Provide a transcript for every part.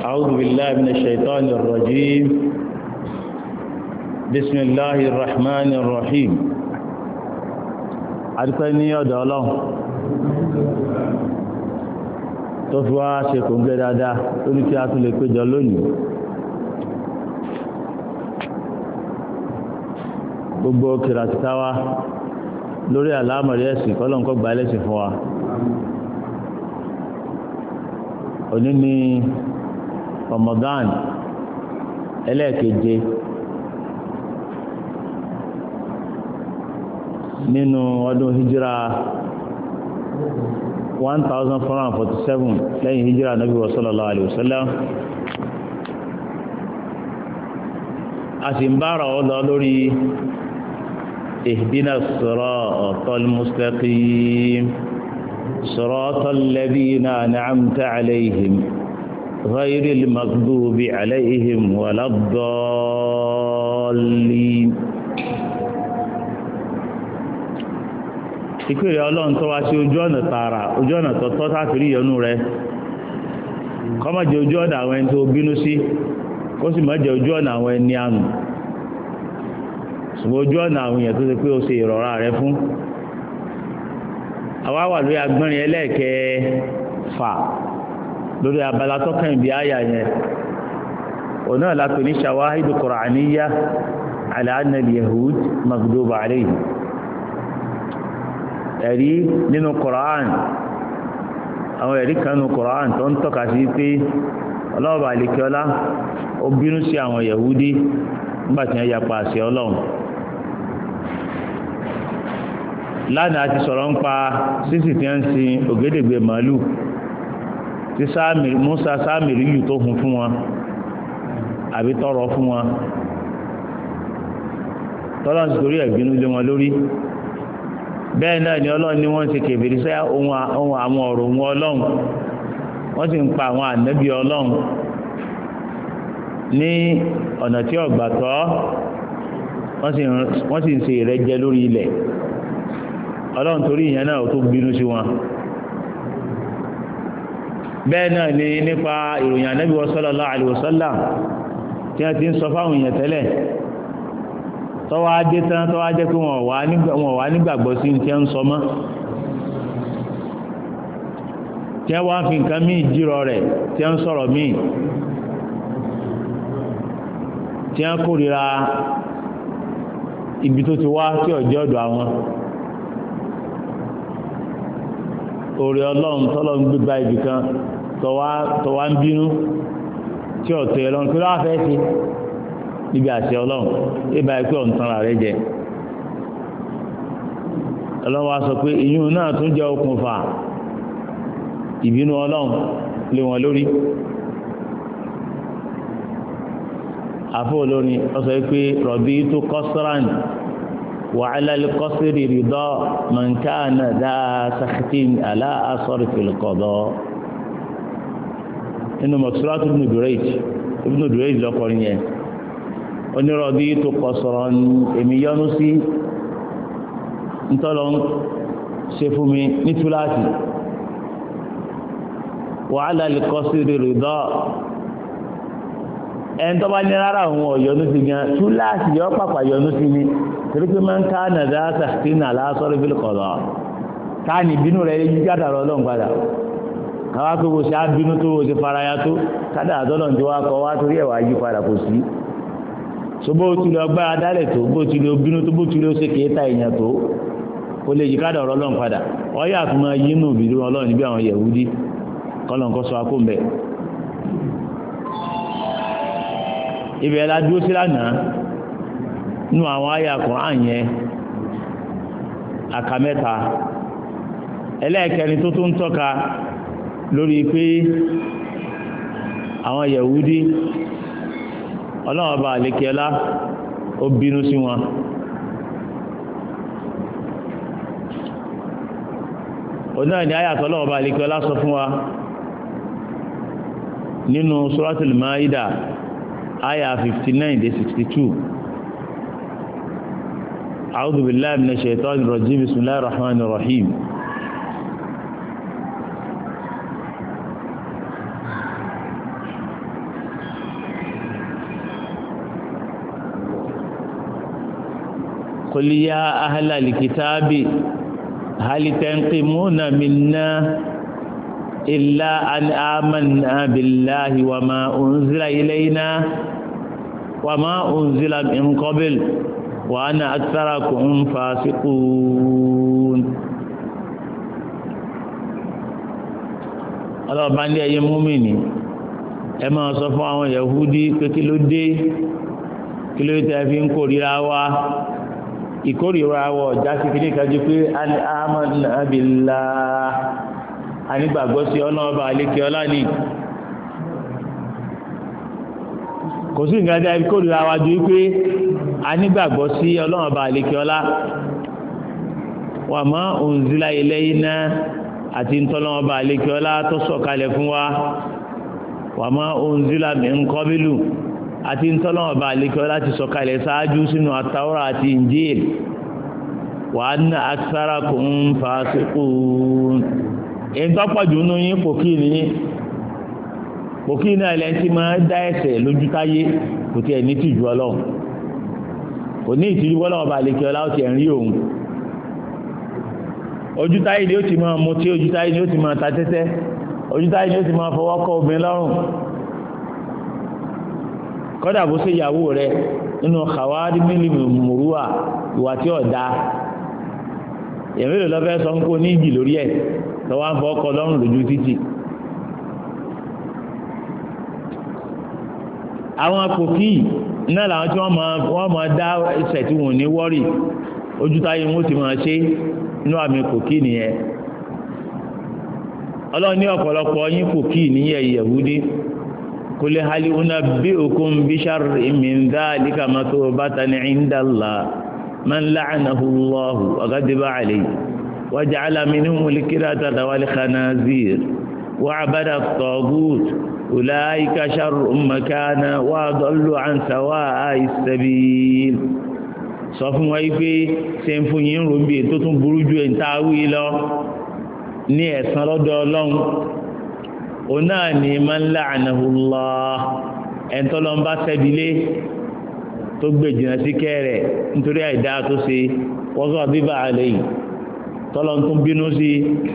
أعوذ بالله من الشيطان الرجيم بسم الله الرحمن الرحيم أدفني يا الله tó fi wá ṣe kò ń gẹ́ dáadáa lórí kí a tún lè péjọ lónìí gbogbo kìràtìta wa lórí àlámọ̀rí ẹ̀sìn kọ́lọ́nkọ́ gba ẹlẹ́sìn fún wa òní ni Ramadan ẹlẹ́ẹ̀keje nínú ọdún hijira 1447 lẹ́yìn hijira nabi wa sallallahu alaihi wasallam a sì ń bára ọlọ lórí ihdina siratal mustaqim siratal ladhina an'amta alaihim ghayril maghdubi alaihim waladdallin ìpèrè ọlọ́run tó wá sí ojú ọ̀nà tààrà ojú ọ̀nà tọ́tọ́ sáfìrí ìyọnú rẹ kó má jẹ́ ojú ọ̀nà àwọn ẹni tó bínú sí kó sì má jẹ́ ojú ọ̀nà àwọn ẹni ànù ṣùgbọ́n ojú ọ̀nà àwọn èèyàn tó ṣe pé ó ṣe ìrọ̀rá rẹ fún àwa wà lórí agbọ́nrin ẹlẹ́ẹ̀kẹfà lórí abala tọ́kàn ìbí àyà yẹn òun náà la pè ní shawahidu qur'aniyya ala anna al-yahud maghduba alayhim ẹ̀rí nínú Qur'an àwọn ẹ̀rí kan nínú Qur'an tó ń tọ́ka sí pé ọlọ́ọ̀bà àlekíọ́lá ó bínú sí àwọn Yahudi nígbà tí wọ́n yapa àṣẹ Ọlọ́run lánàá ti sọ̀rọ̀ ń pa sísì tí wọ́n ń sin ògédègbè màálù tí Musa Sámìrì yù tó hun fún wọn àbí tọrọ fún wọn tọ́lọ́ sì torí ẹ̀bínú lé wọn lórí bẹ́ẹ̀ náà ni ọlọ́run ní wọ́n ti kèfèrí sí ohun àwọn ọ̀rọ̀ ohun ọlọ́run wọ́n sì ń pa àwọn ànábì ọlọ́run ní ọ̀nà tí ọ̀gbà tọ́ wọ́n sì ń ṣe ìrẹ́jẹ lórí ilẹ̀ ọlọ́run torí ìyẹn náà tó bínú sí wọn bẹ́ẹ̀ náà ni nípa ìròyìn ànábì sallallahu alaihi wasallam tí wọ́n ti ń sọ fáwọn èèyàn tẹ́lẹ̀ tọ́wọ́ adé tán tọ́wọ́ ajẹ́ pé wọ́n wà nígbàgbọ́ sí tí ń sọ mọ́ tí wọ́n fi nǹkan míì jírọ rẹ̀ tí ń sọ̀rọ̀ míì tí ń kórìíra ibi tó ti wá tí ọjọ́ ọ̀dọ̀ àwọn orí ọlọ́run tọ́lọ́ ń gbégbá ibì kan tọ́wọ́ ń bínú tí ọ̀tọ̀ ẹ̀lọ́run pé wọ́n fẹ́ sí níbi àṣẹ ọlọ́run ibà pé ọ̀ǹtanra rẹ jẹ ọlọ́run wa sọ pé ìyún náà tún jẹ́ okùnfà ìbínú ọlọ́run lé wọn lórí àfọ olórin ọsọ pé rọ̀bì tó kọ́síràn wàhálà kọ́sírì rìdọ́ mọ̀nkánà dáa sàkìtìn aláàsọ̀rì fìlìkọ̀dọ́ nínú mọ̀sílátù Ibn Durayj lọ́kọrin yẹn onírọ̀bí tó kọ sọ̀rọ̀ èmi yọ́nú sí ntọ́lọ́ ṣe fún mi ní túláàsì wàhálà lè kọ́ sí rírìdọ́ ẹni tó bá ní rárá òun ọ̀yọ́nú sí gan túláàsì yọ pàpà yọ́nú sí ni torí pé máa ń ká nàdá sàkínà lásọ̀rọ̀ bí kọ̀dọ̀ káàní bínú rẹ̀ yíjáda rọ̀ lọ́n padà káwá pé bó ṣe á bínú tó bó ṣe faraya tó kádà àtọ́lọ̀ tí wá kọ wá torí ẹ̀wà yí padà kò sí so bó tilẹ̀ ọgbára dálẹ̀ tó bó tilẹ̀ obínú tó bó tilẹ̀ ó ṣe kéétà èèyàn tó kó lè yíkádà ọ̀rọ̀ ọlọ́run padà ọyá àtúmọ̀ yínú ìbìrú ọlọ́run níbi àwọn Yẹ̀húdí kọ́lọ̀nkọ́ sọ akóńbẹ̀ ibẹ̀ la dúró sí lánàá nínú àwọn àyà Kùránì yẹn àkà mẹ́ta ẹlẹ́ẹ̀kẹrin tó tún tọ́ka lórí pé àwọn Yẹ̀húdí ọlọ́run ọba àlékẹ́lá ó bínú sí wọn onáà ní àyàtọ̀ ọlọ́run ọba àlékẹ́lá sọ fún wa nínú Suratul Maida àyà 59-62 A'udhu billahi minash shaitanir rajim bismillahir rahmanir rahim qul ya ahlal kitabi hal tanqimuna minna illa an amanna billahi wa ma unzila ilayna wa ma unzila min qabl wa ana aktharakum fasiqun. ọlọ́ọ̀bá ní ẹ̀yin múmìnì ẹ máa sọ fún àwọn Yahudi pé kí ló dé tẹ́ fi ń kórìíra wa ìkórìíra wa ọ̀já sí kìíní kájú pé amanna billah anígbàgbọ́ sí ọlọ́ọ̀bá àlékè ọlá ni kò sí nǹkan tẹ́ fi kórìíra wa ju pé anígbàgbọ́ sí ọlọ́ọ̀bá àlékè ọlá wa ma unzila ilayna àti ntọ́lọ́wọ́ba àlékiọ́lá tó sọ̀kalẹ̀ fún wa wa ma unzila min qablu àti ntọ́lọ́wọ́ba àlékiọ́lá ti sọ̀kalẹ̀ sáájú sínú àtàwọ́rà àti Injil wa anna aktharakum fasiqun. ìtọ́pọ̀jù nínú yín pòkí ní ẹlẹ́ni tí máa dá ẹ̀ṣẹ̀ lójú táyé kò tí ẹ̀ ní tìjú Ọlọ́run kò ní ìtìjú Ọlọ́run àlékiọ́lá ó ti ẹ̀ ń rí òun ojútáyé ni ó ti máa mutí ojútáyé ni ó ti máa ta tẹ́tẹ́ ojútáyé ni ó ti máa fọwọ́ kọ́ obìnrin lọ́rùn kọ́dà bó ṣe ìyàwó rẹ nínú kàwárí mílíọ̀nù mùrúwà ìwà tí ọ̀dà èmi lè lọ́fẹ́ sọ ń kó ní ìjì lórí ẹ̀ lọ́wọ́ ń fọwọ́ kọ́ lọ́rùn lójú títì. àwọn akòkí náà làwọn tí wọ́n máa dá ẹsẹ̀ tí wọ́n ní wọ́rì ojútáyé wọn ó ti máa ṣe inú àmì kòkí nìyẹn ọlọ́run ní ọ̀pọ̀lọpọ̀ yín kòkí nìyẹn Yahudi qul hal unabbi'ukum bi sharrin min dhalika mathubatan 'inda Allah man la'anahu Allahu wa ghadiba 'alayhi wa ja'ala minhum al-qiradata wal khanazir wa 'abada at-taghut ulaika sharrun makana wa adallu 'an sawa'i as-sabil. sọ fún wọn yìí pé ṣe ń fún yín rògbè tó tún burú ju ẹ̀ ń ta wí lọ ní ẹ̀san lọ́dọ̀ Ọlọ́run òun náà ní man la'anahu Allah ẹ̀ńtọ́lọ́n bá sẹ́bilé tó gbé jìnnà sí kẹ́rẹ̀ nítorí àìdá tó ṣe wọ́sọ̀ bíbá àlẹ́ yìí tọ́lọ́n tún bínú sí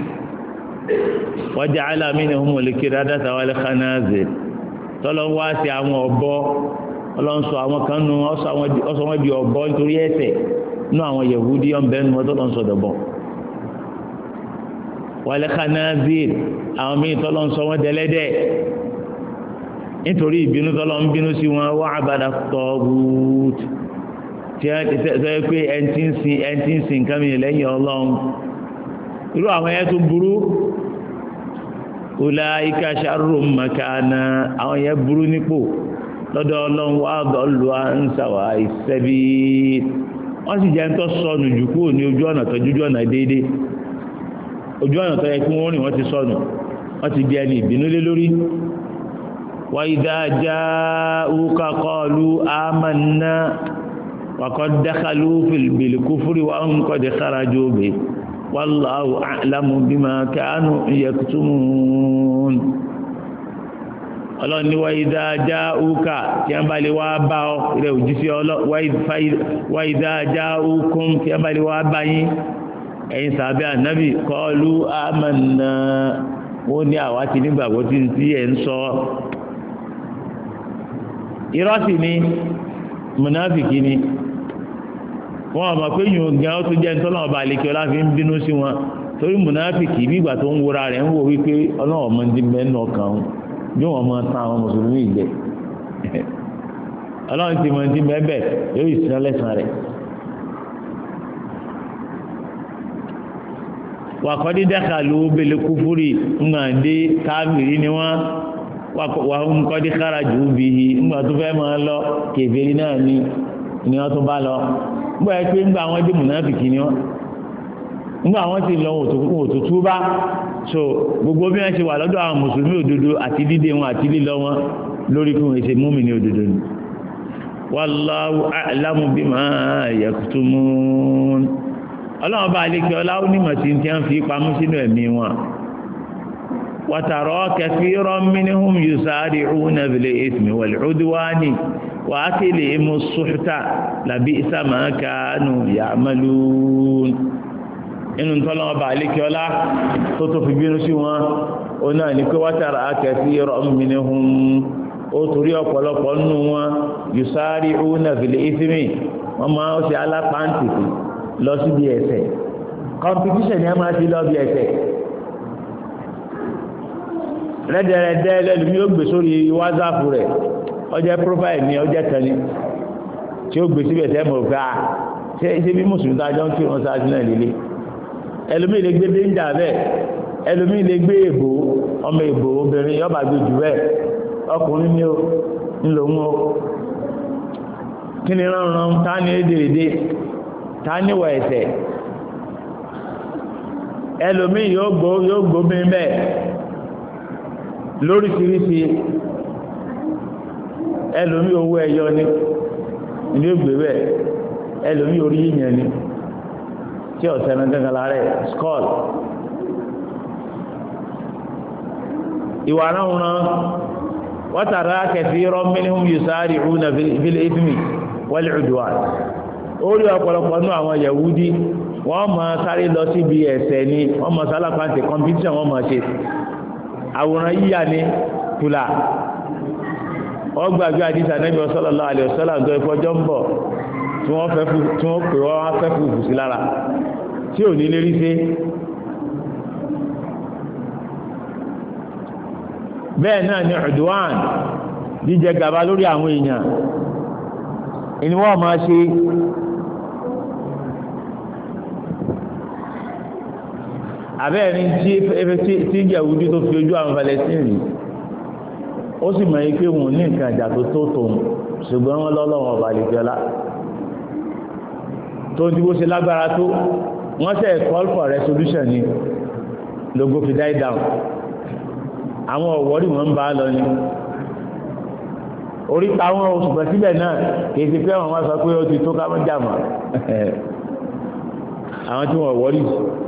wa ja'ala minhumul qiradata wal khanazir tọ́lọ́n wá sí àwọn ọ̀bọ Ọlọ́run sọ àwọn kan nù ọsọ wọn di ọ̀bọ nítorí ẹ̀ṣẹ̀ nínú àwọn Yahudi ọ̀nbẹ́nu wọn tọ́lọ́ ń sọ dọ̀bọ̀ wal khanazir àwọn míì tọ́lọ́ ń sọ wọn dẹ́lẹ́dẹ́ nítorí ìbínú tọ́lọ́ ń bínú sí wọn wa abada taghut tí wọ́n ti sọ pé ẹni tí ń sin nǹkan mìíràn lẹ́yìn Ọlọ́run irú àwọn yẹn tó burú ulaika sharrun makana àwọn yẹn burú nípò lọ́dọ̀ Ọlọ́run wà dọ̀lù àǹsàwà ìsẹ́bí wọ́n sì jẹ́ ń tọ́ sọnù jù kúrò ní ojú ọ̀nà tó jújú ọ̀nà déédéé ojú ọ̀nà tó yẹ kí wọ́n rìn wọ́n ti sọnù wọ́n ti di ẹni ìbínú lé lórí. wa idha ja'uka qalu amanna wa qad dakhalu bil kufri wa hum qad kharaju bihi wallahu a'lamu bima kanu yaktumun. Ọlọ́run ní wa idha ja'uka tí wọ́n bá lè wá bá ọ ilẹ̀ òjíṣẹ́ wa idha ja'ukum tí wọ́n bá lè wá bá yín ẹ̀yin sàbẹ́ ànábì qalu amanna wọ́n ní àwa ti nígbàgbọ́ tí ẹ̀ ń sọ. irọ́ sì ni mùnáfìkì ni wọ́n mọ̀ pé yìí gan ó tún jẹ́ ń tọ́lọ́ ọba àlekè ọlá fi ń bínú sí wọn torí mùnáfìkì bí ìgbà tó ń wora rẹ̀ ń wò wípé Ọlọ́run ọmọ ń dín mẹ́nu ọkàn yóò wọ́n máa tán àwọn mùsùlùmí ìgbẹ́ Ọlọ́run ti mọ̀ ní mẹ́bẹ̀ yóò ìsinmi lẹ́sàn rẹ̀. wàkọ́dí dákàlù bẹ̀lẹ̀ kúfúrì ńgbàdé káfìrí ni wọ́n wà ń kọ́dí kárajù bìí ńgbà tó fẹ́ máa lọ kèfèrí náà ni wọ́n tó bá lọ ńgbà yẹ pé ńgbà wọn dé mùnáfìkì ni wọ́n ńgbà wọn ti lọ òtútù bá so gbogbo bí wọ́n ṣe wà lọ́dọ̀ àwọn mùsùlùmí òdodo àti dídé wọn àti lílọ wọn lórí fún èsè mùmínì òdodo ni wallahu a'lamu bima yaktumun. Ọlọ́run bá lè kí ọlá onímọ̀ sí ti ń fi pamọ́ sínú ẹ̀mí wọn. wa tara kathiran minhum yusari'una bil ithmi wal 'udwani wa aklihim as-suhta labi'sa ma kanu ya'malun inú tọ́lọ́wọ́ bá alékiọlá tó fi bínú sí wọn ó náà ní pé wátàrà kathiran minhum ó torí ọ̀pọ̀lọpọ̀ nínú wọn yusari'una fil ithmi wọ́n máa ń ṣe alápáǹtìkì lọ síbi ẹ̀ṣẹ̀ competition ni a máa ti lọ bí ẹ̀ṣẹ̀ rẹ́dẹ̀rẹ́dẹ́ lẹ́lùmí ó gbé sórí WhatsApp rẹ̀ ọjẹ́ profile ni ọjẹ́ tẹ́lẹ̀ tí ó gbé síbẹ̀ tẹ́ mọ̀ pé ṣe bí mùsùlùmí tájọ́ ń kí wọn sáájú náà lélẹ̀ ẹlòmí lè gbé déńjà bẹ́ẹ̀ ẹlòmí lè gbé èbò ọmọ èbò obìnrin yọba gbé jù bẹ́ẹ̀ ọkùnrin ní o ńlò ń o kí ni ránran ta ní èdèrèdè ta níwọ̀ ẹ̀sẹ̀ ẹlòmí yóò gbómi bẹ́ẹ̀ lóríṣiríṣi ẹlòmí owó ẹyọ ni ilé ògbé bẹ́ẹ̀ ẹlòmí orí yíyan ni tí ọ̀sẹ̀ náà gẹ́gẹ́ láàrẹ̀ skull ìwà ránran wátàrá kathiran minhum yusari'una fil ithmi wal 'udwan orí ọ̀pọ̀lọpọ̀ ní àwọn Yahudi wọ́n máa sáré lọ síbi ẹ̀ṣẹ̀ ni wọ́n máa sálápàá competition wọ́n máa ṣe àwòrán yíyà ní tùlà wọ́n gbàgbé àdísà Ànábì sallallahu alaihi wasallam tó ìfọjọ́ ń bọ̀ tí wọ́n pè wọ́n fẹ́ fúfú sí lára tí ò ní lérí sí bẹ́ẹ̀ náà ni udwan jíjẹ gàba lórí àwọn èèyàn ìní wọ́n máa ṣe abẹ́ẹ̀rin tí Yahudi tó fi ojú àwọn Palestine ó sì mọ̀ pé wọn ní nǹkan ìjà tó tóun ṣùgbọ́n wọn lọ́lọ́wọ́ ọba àlejòlá tó ń dìbò ṣe lágbára tó wọ́n ṣe call for resolution ni logo fi die down àwọn ọ̀wọ́rí wọn ń bá lọ ni orí táwọn oṣùgbọ́n síbẹ̀ náà kìí ṣe pé àwọn wá sọ pé ó ti tó ká mọ́ jàmọ́ àwọn tí wọ́n wọ́rí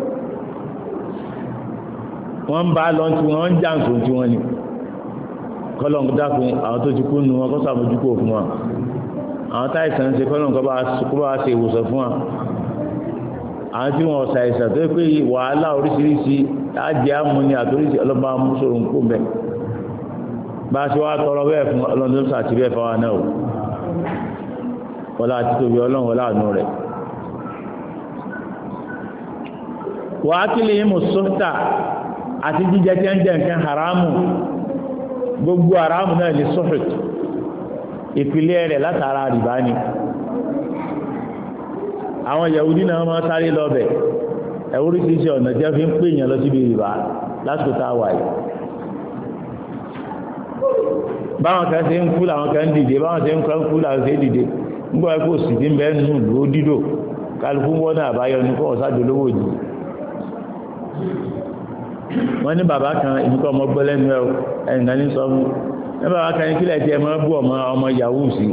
wọ́n ń bá lọ tí wọ́n ń jàǹsó tí wọ́n ni kọ́lọ̀ ń dákun àwọn tó ti kú nu wọn kó sàmójúkò fún wa àwọn táìsàn ń ṣe kọ́lọ̀ ń kó bá ṣe ìwòsàn fún wa àwọn tí wọ́n ṣàìsàn tó pé wàhálà oríṣiríṣi ájẹ́ àmúni àtoríṣi ọlọ́ba mùsùlùmí ń kó mẹ́ bá ṣe wá tọrọ bẹ́ẹ̀ fún ọlọ́dún sàti bẹ́ẹ̀ fáwọn náà wọ́lá àti tóbi ọlọ́run wọ́lá àánú rẹ̀ wà á kí lè yí mùsùlùmí àti jíjẹ tí ń jẹ nǹkan haramu gbogbo haramu náà ní sọ́fẹ̀t ìpìlẹ̀ rẹ̀ látara rìbá ni àwọn Yahudi náà máa sáré lọ́bẹ̀ ẹ̀wúrí ti ṣe ọ̀nà tí wọ́n fi ń pè yàn lọ síbi rìbá lásìkò tá a wà yìí báwọn kan ṣe ń kú làwọn kan ń dìde báwọn ṣe ń kú làwọn ṣe ń dìde nígbà wọn kò sì ti ń bẹ́ẹ̀ nù ló dídò kálukú wọn náà àbáyọ ní kó ọ̀sájò lówó yìí wọ́n ní bàbá kan ìbíkọ́ ọmọ gbọ́ lẹ́nu ẹ̀yìnkan ní sọ fún ní bàbá kan ní kílẹ̀ tí ẹ máa bú ọmọ yahoo sí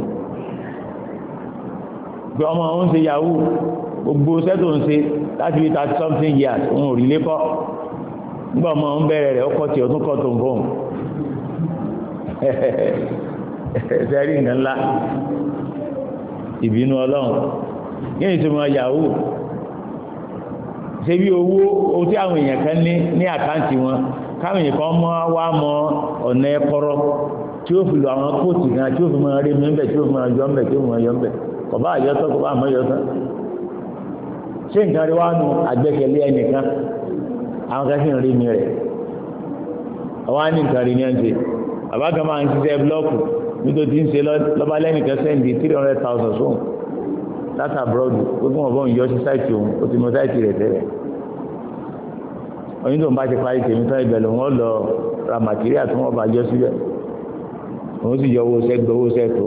pé ọmọ òun ṣe yahoo gbogbo sẹ́tò ń ṣe láti fi 30 something years òun ò rí lépọ́ nígbà ọmọ òun bẹ̀rẹ̀ rẹ̀ ọkọ̀ tí ọdún kọ́ tó ń fóun sẹ́rí nǹkan ńlá ìbínú ọlọ́run kí ni tí mo yahoo ṣe bí owó tí àwọn èèyàn kan ní àkáǹtì wọn káwọn èèyàn kan mọ́ wá mọ ọ̀nà ẹ̀kọ́rọ́ tí ó fi lọ àwọn kóòtù kan tí ó fi máa rí mi ńbẹ̀ tí ó fi máa yọ ńbẹ̀ tí ó fi máa yọ ńbẹ̀ kọ̀bá àyọ́tọ́ kọ̀bá àmọ́ yọ́tọ́ ṣé nǹkan rí wá nu àgbẹ́kẹ̀lé ẹnìkan àwọn kan sì ń rí mi rẹ̀ àwọn á ní nǹkan rí ní ẹ̀ ń ṣe bàbá kan máa ń ṣiṣẹ́ búlọ́ọ̀kù nítorí tí ń ṣe lọ́ba lẹ́nìkan sẹ́ndì 300,000 sóhun láti àbúrọ́dù gbogbo wọn bọ́n yọ sí sáìtì òun ó ti mọ sáìtì rẹ̀ tẹ́lẹ̀ oyin tó ń bá ti parí tèmi tán ìbẹ̀lẹ̀ wọn lọ ra màtíríà tí wọ́n bá yọ síbẹ̀ òun sì yọ owó sẹ́gbẹ̀ owó sẹ́tò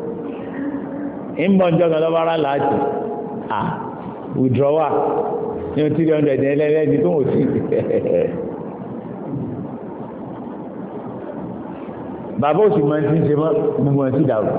ń bọ̀ ń jọ́ kan lọ́ba rà láti withdrawal ní 300 ẹlẹ́lẹ́ni tó wò sí bàbá òsì máa ń ti ń ṣe mọ́ gbogbo ẹ̀ sí dàrú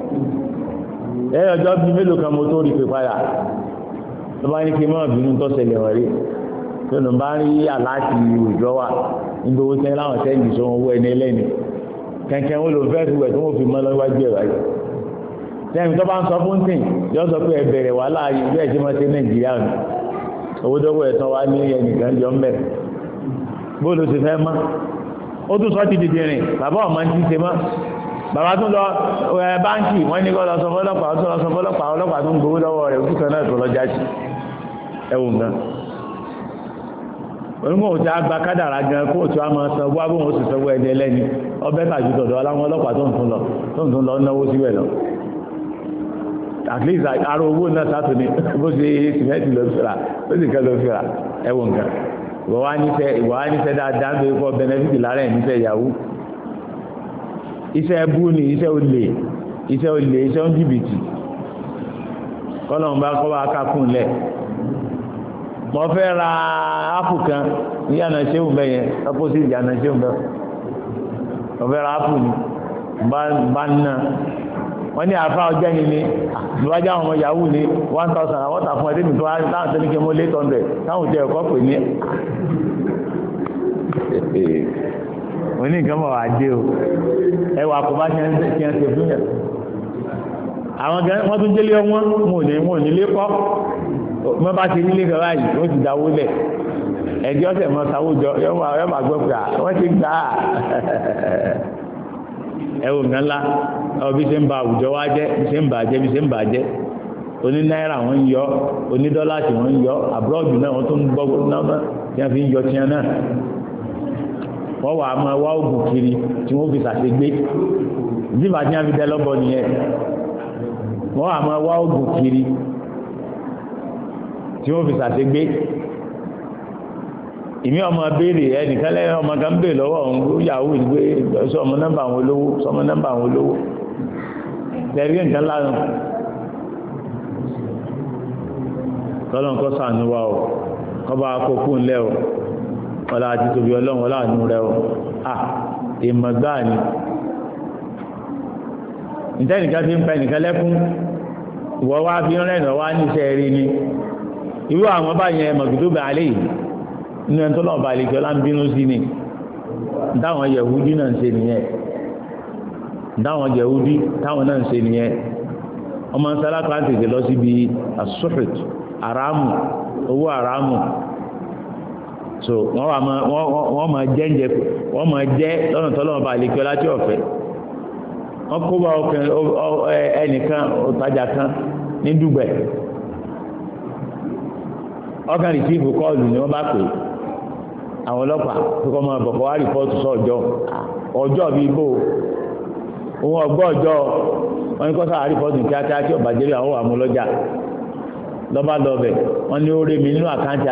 ọjọ́ bí mélòó kan mo tó rí pé padà ló bá ní kí mọ́ bínú tó ṣẹlẹ̀ wọ́n rí tó ló bá rí aláàtì wìdírọ́wà níbi owó tẹ́lẹ̀ láwọn tẹ́lẹ̀ ìṣó owó ẹni ẹlẹ́ni kẹ̀kẹ́ wọn ló fẹ́ fi wẹ̀ tó wọ́n fi mọ́ lọ́wọ́jú ẹ̀ wáyé lẹ́yìn tó bá ń sọ fún tì yọ sọ pé ẹ̀bẹ̀rẹ̀ wà láàyè bí ẹ̀jẹ̀ máa ṣe Nàìjíríà nù owó dọ́wọ́ ẹ̀tàn wá ní ẹnìkan jọ ń bẹ̀ bóòlù ti fẹ́ mọ́ ó tún sọ ti dìde rìn bàbá ọmọ ti ṣe mọ́ bàbá tún lọ báńkì wọ́n ní kọ́ lọ sọ fọ́lọ́pàá ó tún lọ sọ fọ́lọ́pàá ọlọ́pàá tó ń gbowó lọ́wọ́ rẹ̀ òkú kan náà tó lọ jáde ẹ̀wọ̀n gan onímọ̀ òtí àgbà kádàrá gan kó òtí àmọ́ san wá bóun ó sì sanwó ẹni ẹlẹ́ni ọbẹ̀ tàjú tọ̀dọ̀ aláwọn ọlọ́pàá tó ń tún lọ náwó síbẹ̀ lọ at least ara owó náà sátò ní bó ṣe sìmẹ́ntì lọ fìrà ó sì kẹ́ lọ fìrà ẹ̀wọ̀n gan ìwọ wá níṣẹ́ dáadáa tó kọ́ benefit lára ẹ̀ níṣẹ́ ìyàwó iṣẹ́ ẹbú ni iṣẹ́ olè iṣẹ́ oúnjìbìtì kọ́lọ̀n bá kọ́ bá kákùn lẹ̀ mọ́ fẹ́ ra ápù kan ní yànà ṣéhùn bẹ́ yẹn lọ́pọ̀sí ìyànà ṣéhùn bẹ́ mọ́ fẹ́ ra ápù ni bá ná wọ́n ní àfá ọjọ́ ni ní ìwájá àwọn ọmọ yahoo ní 1000 àwọn tà fún ẹdí mi tó wá táwọn tó ní kí mo lé 800 táwọn jẹ́ ẹ̀kọ́ pè ní wọ́n ní nǹkan mọ̀ wá dé o ẹwà kò bá ṣe ń ṣe fún yẹn àwọn gan wọ́n tún délé wọn wọn ò ní lé kọ́ wọ́n bá ṣe nílé kan báyìí wọ́n ti dáwó lẹ̀ ẹ̀dí ọ̀sẹ̀ mọ́ sáwójọ yọ́ máa gbọ́ pé wọ́n ti gbà á ẹ̀wọ̀n gan la bí ṣe ń ba àwùjọ wa jẹ́ bí ṣe ń bàjẹ́ bí ṣe ń bàjẹ́ oní náírà wọ́n ń yọ oní dọ́là tí wọ́n ń yọ àbúrọ̀dù náà wọ́n tún ń gbọ́ náà tí wọ́n fi ń yọ tiẹ̀ náà wọ́n wà á máa wá oògùn kiri tí wọ́n fi ṣàṣegbé ìdíbà tí wọ́n fi dẹ́ lọ́bọ nìyẹn wọ́n wà á máa wá oògùn kiri tí wọ́n fi ṣàṣegbé ìmí ọmọ béèrè ẹnìkan lẹ́yìn ọmọ kan béèrè lọ́wọ́ òun ó yàwó ìgbé sọmọ nọ́mbà àwọn olówó tẹ̀rí nǹkan lánàá kọ́lọ́n kọ́ sànú wa o kọ́ba kókó ńlẹ́ o ọlá àti tóbi ọlọ́run ọlá àánú rẹ o èèmọ̀ gbáà ni ìtẹ́nìkan fi ń pa ẹnìkan lẹ́kún ìwọ wá fi ń rẹ́nà wá níṣẹ́ rí ni irú àwọn báyẹn mọ̀gídóbà alẹ́ yìí inú ẹni tó lọ́ọ̀bà àlejò ọlá ń bínú sí ni dáwọn yẹ̀húdí náà ń ṣe nìyẹn dáwọn yẹ̀húdí táwọn náà ń ṣe nìyẹn ọmọ sálákà ń tètè lọ síbi asúfèt àràmù owó àràmù so wọ́n máa jẹ́ lọ́nà tó lọ́ọ̀bà àlejò ọlá tí ọ̀fẹ́ wọ́n kó bá ẹnìkan òtajà kan ní Dùgbẹ̀ ọkàn rìsíìfù kọ́ọ̀lù ni wọ́n bá pè àwọn ọlọ́pàá tó kọ́ máa bọ̀kọ́ wá rìpọ́ọ̀tù ọjọ́ bíi bò òun ọgbọ́ ọjọ́ wọn ní kọ́ sáà rìpọ́ọ̀tù kíákíá tí ọba jẹ́rìí àwọn àmúlọ́jà lọ́ba lọ́bẹ̀ wọ́n ní ó rí mi nínú àkáǹtì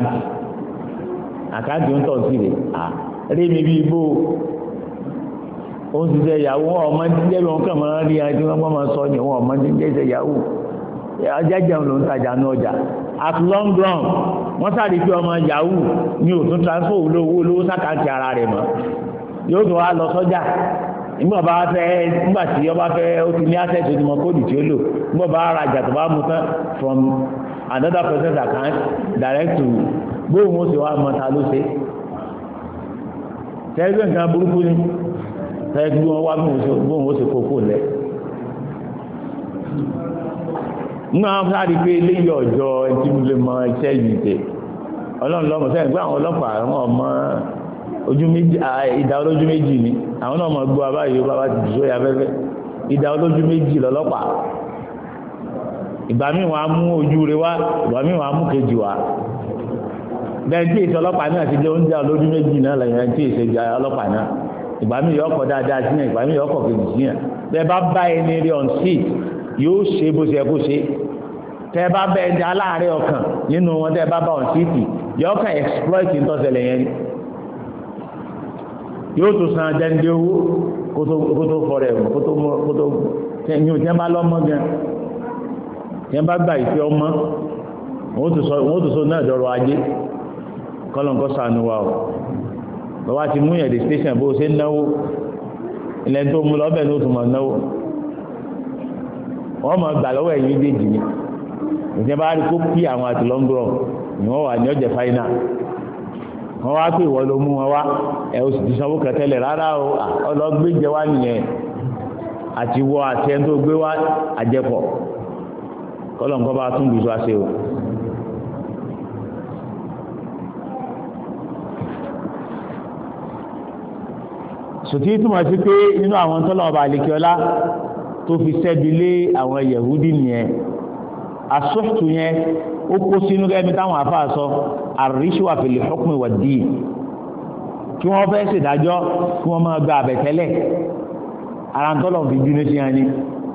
àkáǹtì ń tọ̀ sí rè rí mi bíi bò òun ti jẹ́ ìyàwó ọmọ tí ń jẹ́ wọn kàn máa rí ẹni tí wọ́n máa sọ ní wọn ọmọ tí ń jẹ́ ìyàwó ajájẹun ló ń tajà ní ọjà at long run wọ́n sáré pé ọmọ yahoo ní òtún transfer olówó sákàǹtì ara rẹ̀ mọ́ yóò tún wá lọ sọ́jà nígbà tí ọba fẹ́ ó ti ní access ó ti mọ kóòdù tí ó lò nígbà bá rajà tó bá mú tán from another person's account direct to gbóhùn ó sì wá mọ ta ló ṣe tẹ́lifíṣàn nǹkan burúkú ni tẹ́lifí wọn wá gbóhùn ó sì kókó lẹ̀ nínú àwọn sáré pé eléyìí ọjọ́ ẹtí mo lè mọ iṣẹ́ yìí tẹ̀ ọlọ́run lọ́mọ sẹ́yìn pé àwọn ọlọ́pàá àwọn ọmọ ojú méjì ìdá olójú méjì ni àwọn náà mọ̀ gbọ́ abáyé bàbá ti dùsọ́ ya fẹ́fẹ́ ìdá olójú méjì lọ́lọ́pàá ìgbà míì wọn á mú ojú rẹ wá ìgbà míì wọn á mú kejì wá bẹ́ẹ̀ tí èsì ọlọ́pàá náà ti jẹ́ oúnjẹ olójú méjì náà lẹ́yìn ẹni tí èsì ọlọ́pàá náà ìgbà míì yọ ọkọ̀ dáadáa sí yẹn ìgbà míì yọ ọkọ̀ kejì sí yẹn bẹ́ẹ̀ bá bá ẹni rí on seat yóò ṣe bó ṣe kó ṣe tẹ́ bá bẹ́ẹ̀ di aláàárẹ̀ ọkàn nínú wọn tẹ́ bá bá on seat yọ ọkàn exploit ntọ́sẹ̀lẹ̀ yẹn yóò tó san dẹ́ndé owó kótó fọrẹ̀ kótó ní o tẹ́ bá lọ́mọ gan tẹ́ bá gbà ìfẹ́ ọmọ wọ́n tó so náà dọ̀rọ̀ ajé kọ́lọ̀nkọ́ sànú wa o lọ́wọ́ ti mú yẹn dé station bó ṣe ń náwó ilẹ̀ tó mú lọ́bẹ̀ ní o tún mọ̀ náwó wọ́n mọ̀ gbà lọ́wọ́ ẹ̀yìn méjèèjì ni ìjẹ́ bá rí kó pí àwọn àti lọ́ngbọ̀n ni wọ́n wà ní ọjà fáínà wọ́n wá pé ìwọ ló mú wọn wá ẹ o sì ti sanwó kẹtẹlẹ̀ rárá o ọlọ́gbẹ́jẹ wá nìyẹn àti wọ àti ẹni tó gbé wá àjẹpọ̀ kọ́lọ̀ nǹkan bá tún lùsọ àṣẹ o. sòtí túmọ̀ sí pé nínú àwọn tọ́lọ̀ ọba àlekíọ́lá tó fi sẹ́bi lé àwọn Yahudi nìyẹn asọ́tù yẹn ó kó sínú gẹ́gẹ́ bí táwọn afáà sọ àríṣíwà fil hukmi wad din kí wọ́n fẹ́ ṣèdájọ́ kí wọ́n máa gba àbẹ̀tẹ́lẹ̀ ara ń tọ́lọ̀ fi júní sí ẹni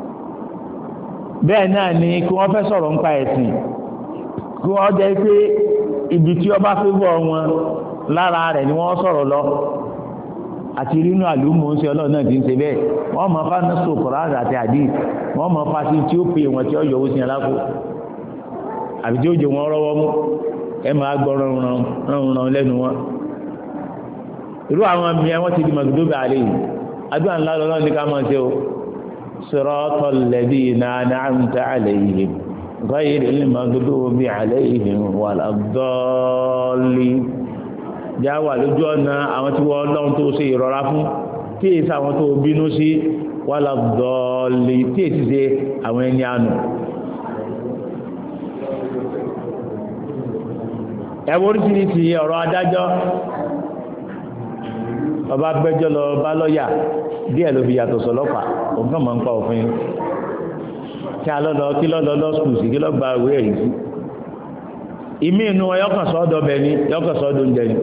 bẹ́ẹ̀ náà ni kí wọ́n fẹ́ sọ̀rọ̀ nípa ẹ̀sìn kí wọ́n jẹ́ pé ibi tí ọba fẹ́ bọ̀ wọn lára rẹ̀ ni wọ́n sọ̀rọ̀ lọ àti rínú àlùmọ̀ ń ṣe ọlọ́run náà ti ń ṣe bẹ́ẹ̀ wọ́n mọ fánásù Kùránì àti hadith wọ́n mọ fásitì tí ó pè wọ́n tí ó yọwọ́ sí aláko àbí tí ó jẹ wọn rọ́wọ́ mú ẹ máa gbọ́ rọrùn lẹ́nu wọn. irú àwọn mìíràn wọ́n ti di magdubi alayhim adúlá ńlá lọ́lọ́run ní ká máa ṣe o siratal ladina an'amta alayhim ghayril magdubi alayhim waladdallin já wà lójú ọ̀nà àwọn tí wọ́n lọ́n tó ṣe ìrọ̀rá fún tí èsì àwọn tó bínú sí wàlá dọ̀ọ̀lì tí èsì ṣe àwọn ẹni ànù. ẹ̀wọ̀n oríṣiríṣi ọ̀rọ̀ adájọ́ ọba gbẹ́jọ́ lọ bá lọ́ọ̀yà díẹ̀ ló fi yàtọ̀ sọlọ́pàá òun kàn máa ń pa òfin kí alọ́lọ́ kí lọ́lọ́ lọ́ skul sí kí lọ́ gba ìwé ẹ̀rí sí ìmí inú wọn yọkàn sọ́dọ̀ bẹ̀ ni yọkàn sọ́dọ̀ oúnjẹ ni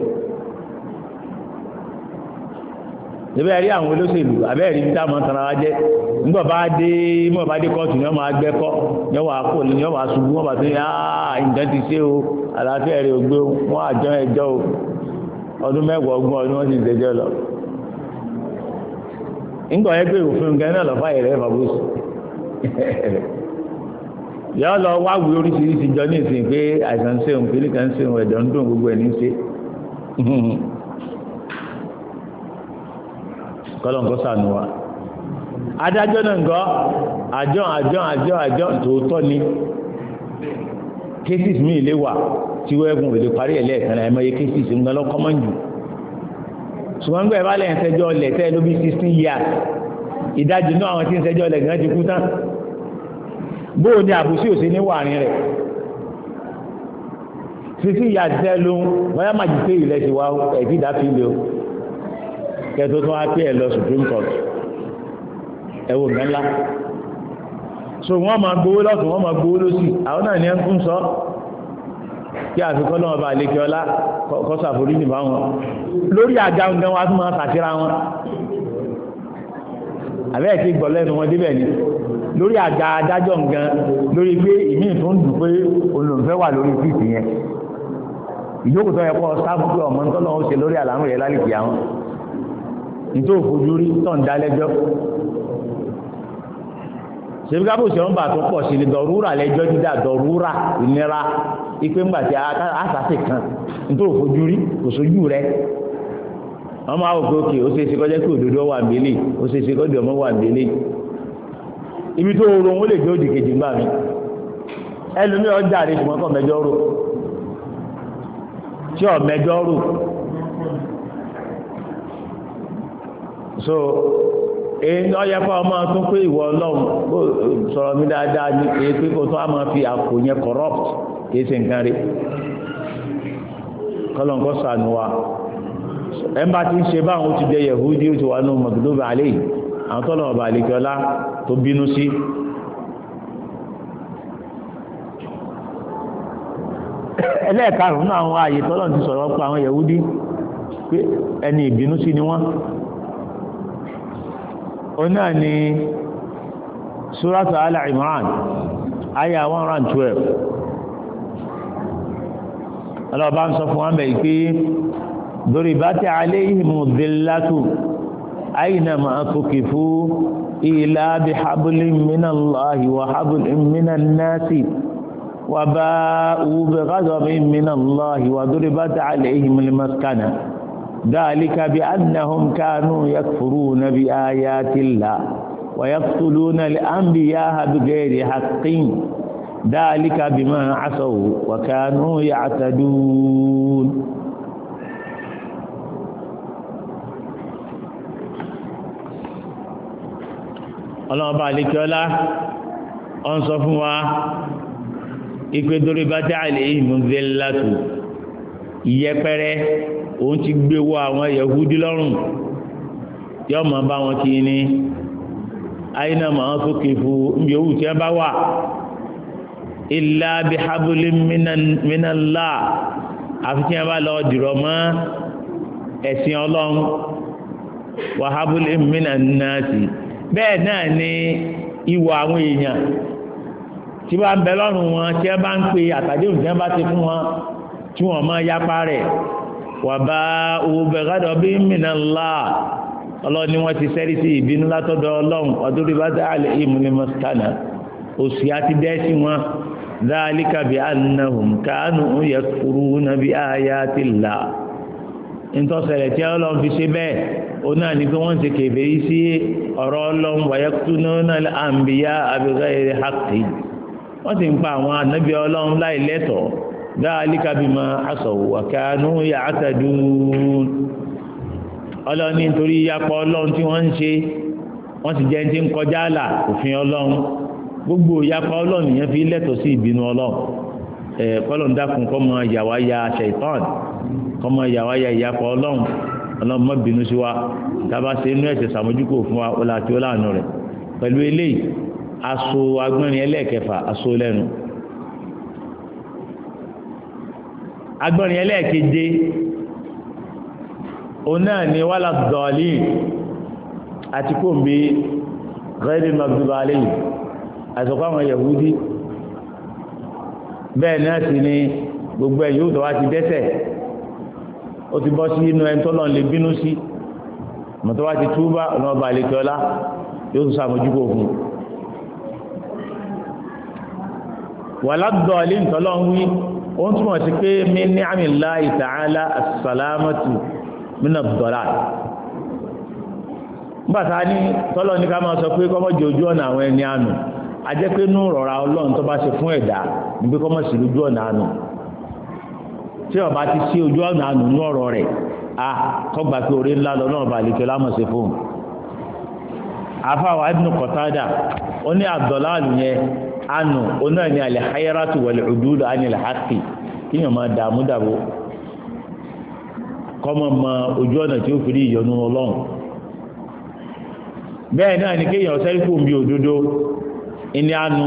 níbẹ̀ rí àwọn olóṣèlú abẹ́rẹ́ ibi táwọn tara wá jẹ́ nígbà bá dé kóòtù ni wọ́n máa gbẹ́kọ́ ni wọ́n máa kó ni wọ́n máa ṣubú wọ́n máa tún nǹkan ti ṣe o àlàáfíà rẹ̀ ò gbé wọn àjọ ẹjọ́ o ọdún mẹ́wàá ogún ọdún wọ́n sì ń ṣẹjọ́ lọ. nígbà yẹn pé òfin nǹkan náà lọ́fà yẹrẹ fàbóṣù yọ lọ wá wí oríṣiríṣi jọ ní ìsìn pé àìsàn ń ṣeun kìlì kan ń ṣeun ẹ̀dọ̀ ń dùn gbogbo ẹ̀ ní ṣe kọ́lọ̀ nǹkan sànù wa adájọ́ náà nǹkan àjọ tòótọ́ ni cases mi lè wà tí wọ́n ẹ̀gùn òde parí ẹ̀ lẹ́ẹ̀kan ẹ̀ mọ́ iye cases ń gan lọ́kọ́ mọ́ jù ṣùgbọ́n gbé ẹ̀ bá lẹ́yìn ṣẹjọ́ ọlẹ̀ tẹ́ ló bí 16 years ìdajì náà àwọn tí ń ṣẹjọ́ ọlẹ̀ gan ti kú tán bóò ní àbùsí òsì ní wàárín rẹ̀ sísí ìyá àtijọ́ ló ń wọ́n máa jù pé ilẹ̀ ti wá ẹ̀bí ìdáfíìlẹ̀ o kẹtọ́ tó wá pé ẹ̀ lọ Supreme Court ẹ̀wò mẹ́lá so wọ́n máa gbowó lọ́tún wọ́n máa gbowó lọ́sì àwọn náà ní ẹ̀ ń kún sọ kí àfikọ́ náà bá lékè ọlá kọ́sàforí nìbá wọn lórí àga ǹgan wa tún máa tàkírá wọn àbẹ́ẹ̀ tí gbọ́ lẹ́nu wọn débẹ̀ ni lórí àga adájọ́ nǹkan lórí pé ìmí tó ń dùn pé olùfẹ́ wà lórí fíìsì yẹn ìjókòó tó yẹ kọ́ sáfù pé ọmọ nǹkan lọ́wọ́ ṣe lórí àlámù rẹ̀ lálìkì àwọn nítorí òfojú rí tó ń dálẹ́jọ́ ṣèbí kábò ṣe ń bà tó pọ̀ sí ni dọ̀rúrà lẹ́jọ́ dídá dọ̀rúrà ìnira ipe ńgbà tí àṣàṣe kan nítorí òfojú rí kò sójú rẹ̀ wọ́n máa wò pé òkè ó ṣe é ṣe kọjá pé òdodo wà nílé ó ṣe é ṣe kọjá ọmọ wà nílé ibi tó rò wọ́n lè jẹ́ òdì kejì gbà mí ẹlòmí ọjà rẹ̀ ṣùgbọ́n kọ́ mẹjọ rò tí ọ mẹjọ rò so èyí ọyẹ fún ọmọ tún pé ìwọ Ọlọ́run kó sọ̀rọ̀ mi dáadáa ní èyí pé kó tó a máa fi àpò yẹn corrupt kì í ṣe nǹkan rí kọ́lọ́nkọ́ sànù wa ẹnba tí ń ṣe báwọn ó ti jẹ Yahudi ó ti wà nù magdubi alayhi àwọn tọ́lọ̀ ọba àlekíọ́lá tó bínú sí ẹlẹ́ẹ̀karùn-ún àwọn ààyè tọ́lọ̀ ti sọ̀rọ̀ pa àwọn Yahudi pé ẹni ìbínú sí ni wọ́n ó náà ni Suratu Al-Imran àyà 112 ọlọ́ọ̀bá ń sọ fún wọn bẹ̀ pé ضربت عليهم الذلة أينما ثقفوا إلا بحبل من الله وحبل من الناس وباءوا بغضب من الله وضربت عليهم المسكنة ذلك بأنهم كانوا يكفرون بآيات الله ويقتلون الأنبياء بغير حق ذلك بما عصوا وكانوا يعتدون ọlọ́ọ̀bá àlekíọ́lá ọ ń sọ fún wa ìpè dórí bá dá àlè ìmúzẹ́látù ìyẹpẹrẹ òun ti gbé wọ àwọn Yahudi lọ́rùn yọ mọ̀ bá wọn kí ní àyínà máa tó kéfù níbi owó tí wọ́n bá wà illa bihablin minallah àfi tí wọ́n bá lọ dìrọ̀ mọ́ ẹ̀sìn ọlọ́run wa hablin minan nasi bẹ́ẹ̀ náà ni ìwọ̀ àwọn èèyàn tí wọ́n ń bẹ lọ́rùn wọn tí wọ́n bá ń pe àtàdéhùn tí wọ́n bá ti fún wọn tí wọ́n máa yapa rẹ̀ wà bá owó bẹ̀rẹ̀ bí minallah ọlọ́run ni wọ́n ti sẹ́rí sí ìbínú látọ̀dọ̀ ọlọ́run ọdún rí bá dáàlẹ̀ ìmúlẹ̀ mọ́sítánà òsì àti dẹ́sí wọn dhalika bi annahum kanu yakfuruna bi ayatillah ntọ́sẹ̀rẹ̀ tí ọlọ́run fi ṣe bẹ́ẹ̀ ó náà ní pé wọ́n ti kèfèrí sí ọ̀rọ̀ ọlọ́run wa yaqtuluna al-anbiya'a bighayri haqqi wọ́n ti ń pa àwọn ànábì ọlọ́run láì lẹ́tọ̀ọ́ dhalika bima asaw wa kanu ya'tadun ọlọ́run nítorí yapọ̀ ọlọ́run tí wọ́n ń ṣe wọ́n ti jẹ́ ti ń kọjá àlà òfin ọlọ́run gbogbo yapọ̀ ọlọ́run yẹn fi lẹ́tọ̀ọ́ sí ìbínú ọlọ́run kọ́lọ̀ ń dákun kọ́ mọ ìyàwó ya ṣaitan kọ́ mọ ìyàwó ya ìyapọ̀ ọlọ́run ọlọ́run má bínú sí wa tábà ṣe inú ẹ̀sẹ̀ sàmójúkò fún wa ọlá àti ọlànà rẹ̀ pẹ̀lú eléyìí aṣọ agbọ́nrin ẹlẹ́ẹ̀kẹfà aṣọ lẹ́nu agbọ́nrin ẹlẹ́ẹ̀keje òun náà ni wàhálà dọ̀ọ̀lì àti kòmbi ghayril maghdubi alayhim àìsọ̀kọ́ àwọn Yahudi bẹ́ẹ̀ náà sì ni gbogbo ẹ̀yìn yóò tọ́wá ti dẹ́ṣẹ̀ ó ti bọ́ sí inú ẹni tọ́lọ́n lè bínú sí mọ̀tọ́wá ti túbá ọ̀nà ọba àlekọ́lá yóò tún sàmójúkò fún wàhálà dọ̀ọ̀lì ntọ́lọ́n wí ó ń túmọ̀ sí pé min ni'amillahi ta'ala as-salamatu mina dọ̀là nígbàtà ní tọ́lọ́ ní ká máa sọ pé kọ́mọ́jì ojú ọ̀nà àwọn ẹni àánú ajẹ́ pé nú rọ̀ra ọlọ́run tó bá ṣe fún ẹ̀dá ní pé kọ́mọ́sì lójú ọ̀nà àánú tí ọba ti sí ojú ọ̀nà àánú ní ọ̀rọ̀ rẹ̀ a kọ́gbà pé orí ńlá lọ́nà ọba àlekè lámọ̀ṣe fóun afáwa Ibn Qatada ó ní àdọ̀láàlù yẹn àánú ó náà ní al-hayratu wal-udulu anil haqqi kíyàn máa dààmú dàbò kọ́mọ mọ ojú ọ̀nà tí ó fi rí ìyọnu ọlọ́run bẹ́ẹ̀ náà ni kéèyàn sẹ́ríkù ń bí òdodo ìní àánú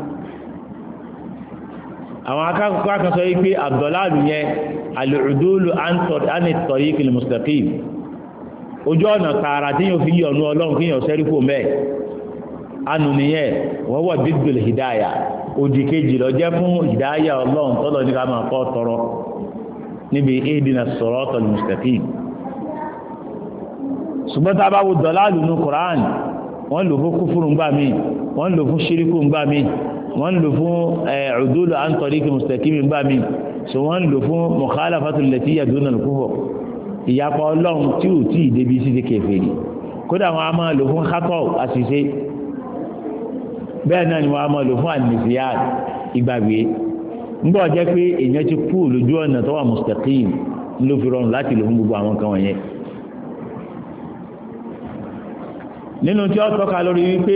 àwọn akẹ́kọ̀ọ́ kan sọ wípé àbdọ̀láàlù yẹn al-udulu an at-tariqil mustaqim ojú ọ̀nà tààrà tí yóò fi ìyọnu ọlọ́run kéèyàn sẹ́ríkù mẹ́ àánú nìyẹn wọ́n wọ̀ dídùl hidaya òdì kejì lọ jẹ́ fún hidaya ọlọ́run tọ́lọ́ ní ká máa kọ́ tọrọ níbi ihdina siratal mustaqim ṣùgbọ́n tá a bá wo dọ̀láàlù ní Qur'an wọ́n lò fún kúfùrù ńgbà mí wọ́n lò fún ṣíríkù ńgbà mí wọ́n lò fún udulu an tariqi mustaqim ńgbà mí so wọ́n lò fún mukhalafatul lati yaduna al-kufr ìyapa ọlọ́run tí ò tí ì débi sí ti kèfèrí kódà wọn a máa lò fún khatọ àṣìṣe bẹ́ẹ̀ náà ni wọ́n a máa lò fún an-nisyān ìgbàgbé ńgbọ́ jẹ́ pé èèyàn ti kú lójú ọ̀nà tó wà mustaqim ló fi rọrùn láti lò fún gbogbo àwọn kan wọ̀nyẹn nínú tí ó tọ́ka lórí wípé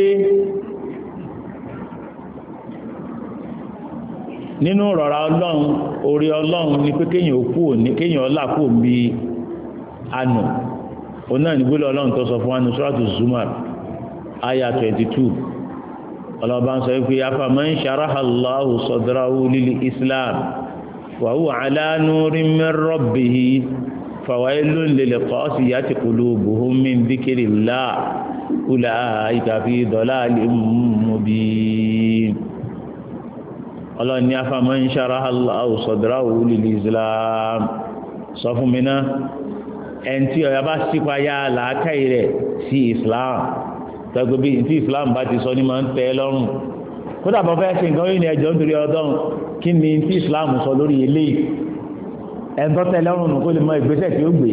nínú rọ̀rọ̀ ọlọ́run orí ọlọ́run ni pé kéèyàn ọlá kú bí anù òun náà nígbélé ọlọ́run tó sọ fún wa ní suratu Zumar aya 22 ọlọ́ba ń sọ wípé afaman sharaha Allahu sadrahu lil Islam wa huwa ala nurin min rabbih fawailun lil qasiyati qulubuhum min dhikrillah ulaika fi dalalin mubin ọlọ́ni afaman sharaha Allahu sadrahu lil Islam sọ fún mi náà ẹni tí ọ̀yà bá sípayá làákàyè rẹ̀ sí Islam tọ́gbẹ́ bí tí Islam bá ti sọ ní máa ń tẹ́ lọ́rùn kódà bọ́ fẹ́ ṣe nǹkan yìí ní ẹjọ́ nítorí ọdún kí ni tí Islam sọ lórí eléyìí ẹ̀ńtọ́ tẹ́ lọ́rùn nù kó lè mọ ìgbésẹ̀ tí ó gbé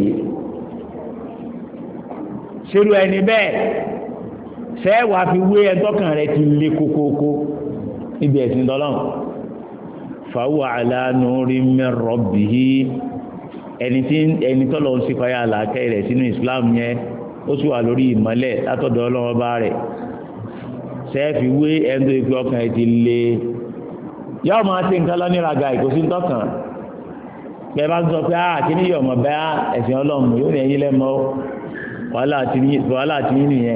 ṣerú ẹni bẹ́ẹ̀ sẹ́wà fi wé ẹ̀ńtọ́kàn rẹ̀ ti lé kókókó níbi ẹ̀sìn tọ́lọ́run fahuwa ala nurin min rabbihi ẹni tọ́lọ́ ń sípayá làákàyè rẹ̀ sínú Islam yẹn ó sì wà lórí ìmọ́lẹ̀ látọ̀dọ̀ Ọlọ́run bá rẹ̀ sẹ́ẹ̀fì wé ẹni tó ìpè ọkàn ẹ̀ ti lé yọ máa ṣe nǹkan lọ níraga ìkòsí ńtọ́kàn bẹ́ẹ̀ bá sọ pé kí ni yọ̀mọ̀ bẹ́ẹ̀ ẹ̀sìn ọlọ́run yóò ní ẹ̀yìn lẹ́mọ́ wàhálà àti yín nìyẹn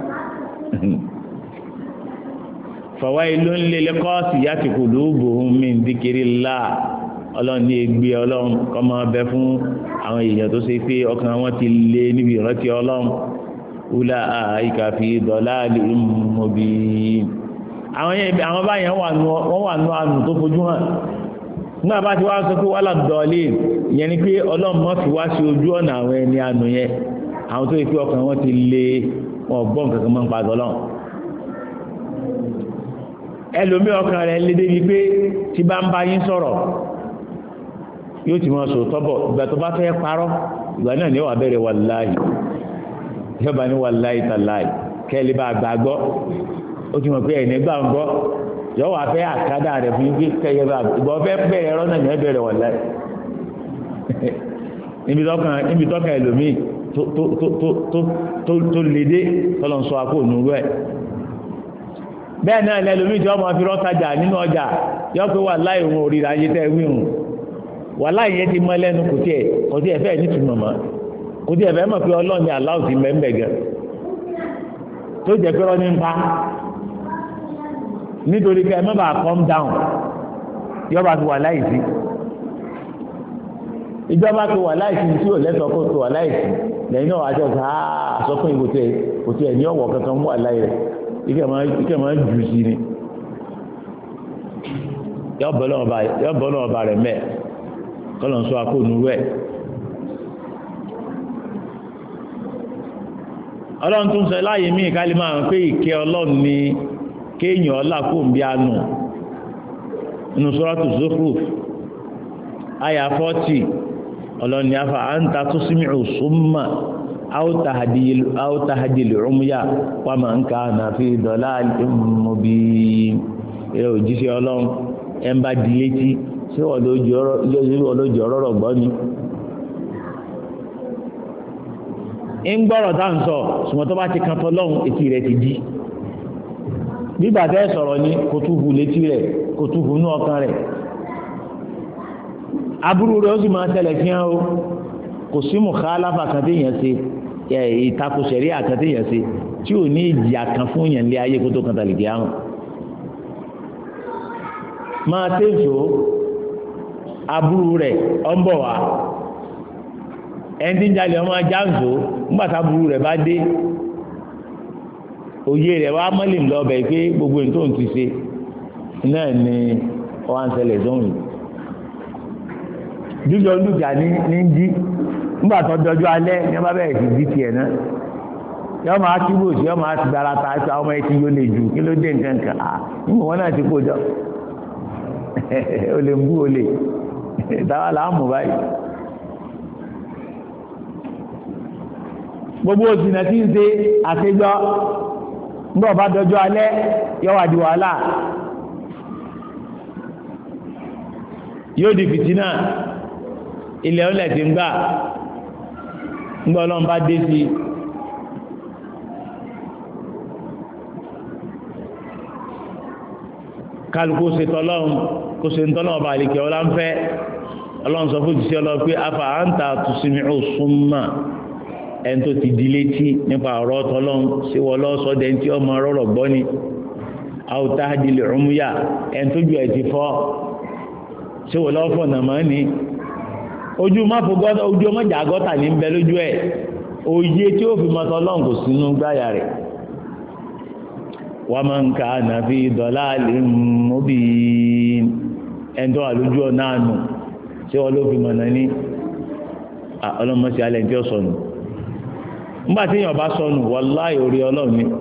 fawailun lil qasiyati qulubuhum min dhikrillah ọlọ́run ní ègbé ọlọ́run kọ́ máa bẹ fún àwọn èèyàn tó ṣe pé ọkàn wọn ti lé níbi ìrántí ọlọ́run ulaika fi dalalin mubin àwọn báyẹn wọ́n wà nù ànù tó fojú hàn nígbà bá ti wá sọ pé wàhálà dọ̀ọ́lì ìyẹn ni pé ọlọ́run mọ́ fi wá sí ojú ọ̀nà àwọn ẹni ànù yẹn àwọn tó yẹ pé ọkàn wọn ti lé wọn gbọ́n kankan máa ń pa àtọ́lọ́run ẹlòmí ọkàn rẹ̀ lé débi pé tí bá ń bá yín sọ̀rọ̀ yóò ti mọ́ sọ tọ́bọ̀ ìgbà tó bá fẹ́ parọ́ ìgbà náà ni ó wà bẹ̀rẹ̀ wàláhì yóò bá ní wàláhì tàláhì kẹ́lẹ́ bá gbàgbọ́ ó ti mọ̀ pé ẹ̀ nígbà ń gbọ́ yóò wà fẹ́ àkádà rẹ̀ fún yín kẹ́yẹ bá ìgbà fẹ́ bẹ̀rẹ̀ ẹ̀rọ náà ni ẹ bẹ̀rẹ̀ wàláhì níbi tọ́kàn ẹlòmí tó lédè tọ́lọ́ ń sọ akó ònúrú ẹ̀ bẹ́ẹ̀ náà lẹ́lòmí tí wọ́n máa fi rọ́tajà nínú ọjà yọ pé wàláhì òun òrìrà ayé tẹ́ wíhùn wàláhì yẹn ti mọ́ lẹ́nu kò tí ẹ̀ fẹ́ nítumọ̀ mọ́ kò tí ẹ̀ fẹ́ mọ̀ pé ọlọ́ọ̀ni aláwọ̀ ti mẹ́mbẹ̀ gan tó jẹ́ pé rọ́ní ń pa nítorí kẹ́ ẹ má bàa calm down yọba ti wàláhì sí ìjọba ti wàláhì sí tí ò lẹ́tọ̀ọ́ kó ti wàláhì sí lẹ́yìn náà wàá jọ sọ fún kò tí ẹ̀ ní ọ̀wọ̀ kankan mú wàláhì rẹ̀ ike máa jù sí ni yọ bọ́ náà ọba rẹ̀ mẹ́ kọ́lọ̀ ń sọ akóònù rẹ̀ ọlọ́run tó ń sọ láàyè mí ìkálí máa ń pé ìkẹ́ ọlọ́run ni kéèyàn ọlá kó ń bí anù nínú Suratu Zukhruf àyà 40 ọlọ́run ni afa anta tusmi'u summa aw tahdil umya wa man kana fi dalalin mubin òjíṣẹ́ ọlọ́run ẹ̀ ń bá di létí ṣé wọ́n lójú ọ̀rọ̀ gbọ́ ni ń gbọ́rọ̀ tá à ń sọ ṣùgbọ́n tó bá ti kan tọ́lọ́run etí rẹ̀ ti di nígbà tẹ́ sọ̀rọ̀ ni kò tún hu létí rẹ̀ kò tún hu ní ọkàn rẹ̀ aburú rẹ̀ ó sì máa tẹ̀lẹ̀ fi hàn o kò sí mukhalafa kan tí yẹn ṣe ìtakò sẹ̀rí àkàtì yẹn ṣe tí ò ní ìjìyà kan fún yẹn lé ayé kó tó kan tàlìkì àrùn máa tẹ́sọ̀ aburú rẹ̀ ọ̀ ń bọ̀ wá ẹni tí ń jalè ọmọ ajáǹsó ńgbàtà aburú rẹ̀ bá dé òye rẹ̀ wá mọ́lẹ̀ ńlọ́bẹ̀ pé gbogbo ètò òun ti ṣe náà ni ọwọ́ ń ṣẹlẹ̀ sóhun jíjọ lùjà ní jí nígbà tó dọjú alẹ́ ní ọba bẹ̀rẹ̀ sí di tiẹ̀ náà yọ máa túbò sí yọ máa ti dára ta ẹsẹ àwọn ọmọ ẹtì yóò lè jù kí ló dé nǹkan kan nígbà wọn náà ti kó jọ o lè ń bú o lè táwa là ń mú báyìí gbogbo òsìnà tí ń ṣe àṣejọ nígbà ọba dọjú alẹ́ yọ wá di wàhálà yóò di fìtínà ilẹ̀ ọ̀lẹ̀ ti ń gbà ńgbà ọlọ́run bá dé sí kálukú ṣe tọ́lọ́run kó ṣe ń tọ́lọ́run ọba àlèkè ọlá ń fẹ́ ọlọ́run sọ fún ìṣiṣẹ́ ọlọ́run pé afa anta tusmi'u summa ẹni tó ti di létí nípa ọ̀rọ̀ tọ́lọ́run ṣé wọ́n lọ́ sọ́dẹ̀ ẹni tí ọmọ rọ̀rọ̀ gbọ́ ni aw tahdil umya ẹni tó ju ẹ̀ ti fọ́ ṣé wọ́n lọ́ fọ̀ nàmọ́ ni ojú ọmọjà gọ́tà ní bẹ lójú ẹ̀ òye tí ó fi mọ́tọ́ lọ́n kò sínú gbáyà rẹ̀ wa man kana fi dalalin mubin ẹ̀ńtọ́ àlójú ọ̀nà àánú tí wọ́n ló fi mọ̀nà ní ọlọ́mọsí alẹ́ tí ó sọnù nígbà tí èèyàn bá sọnù wallahi orí ọlọ́run ni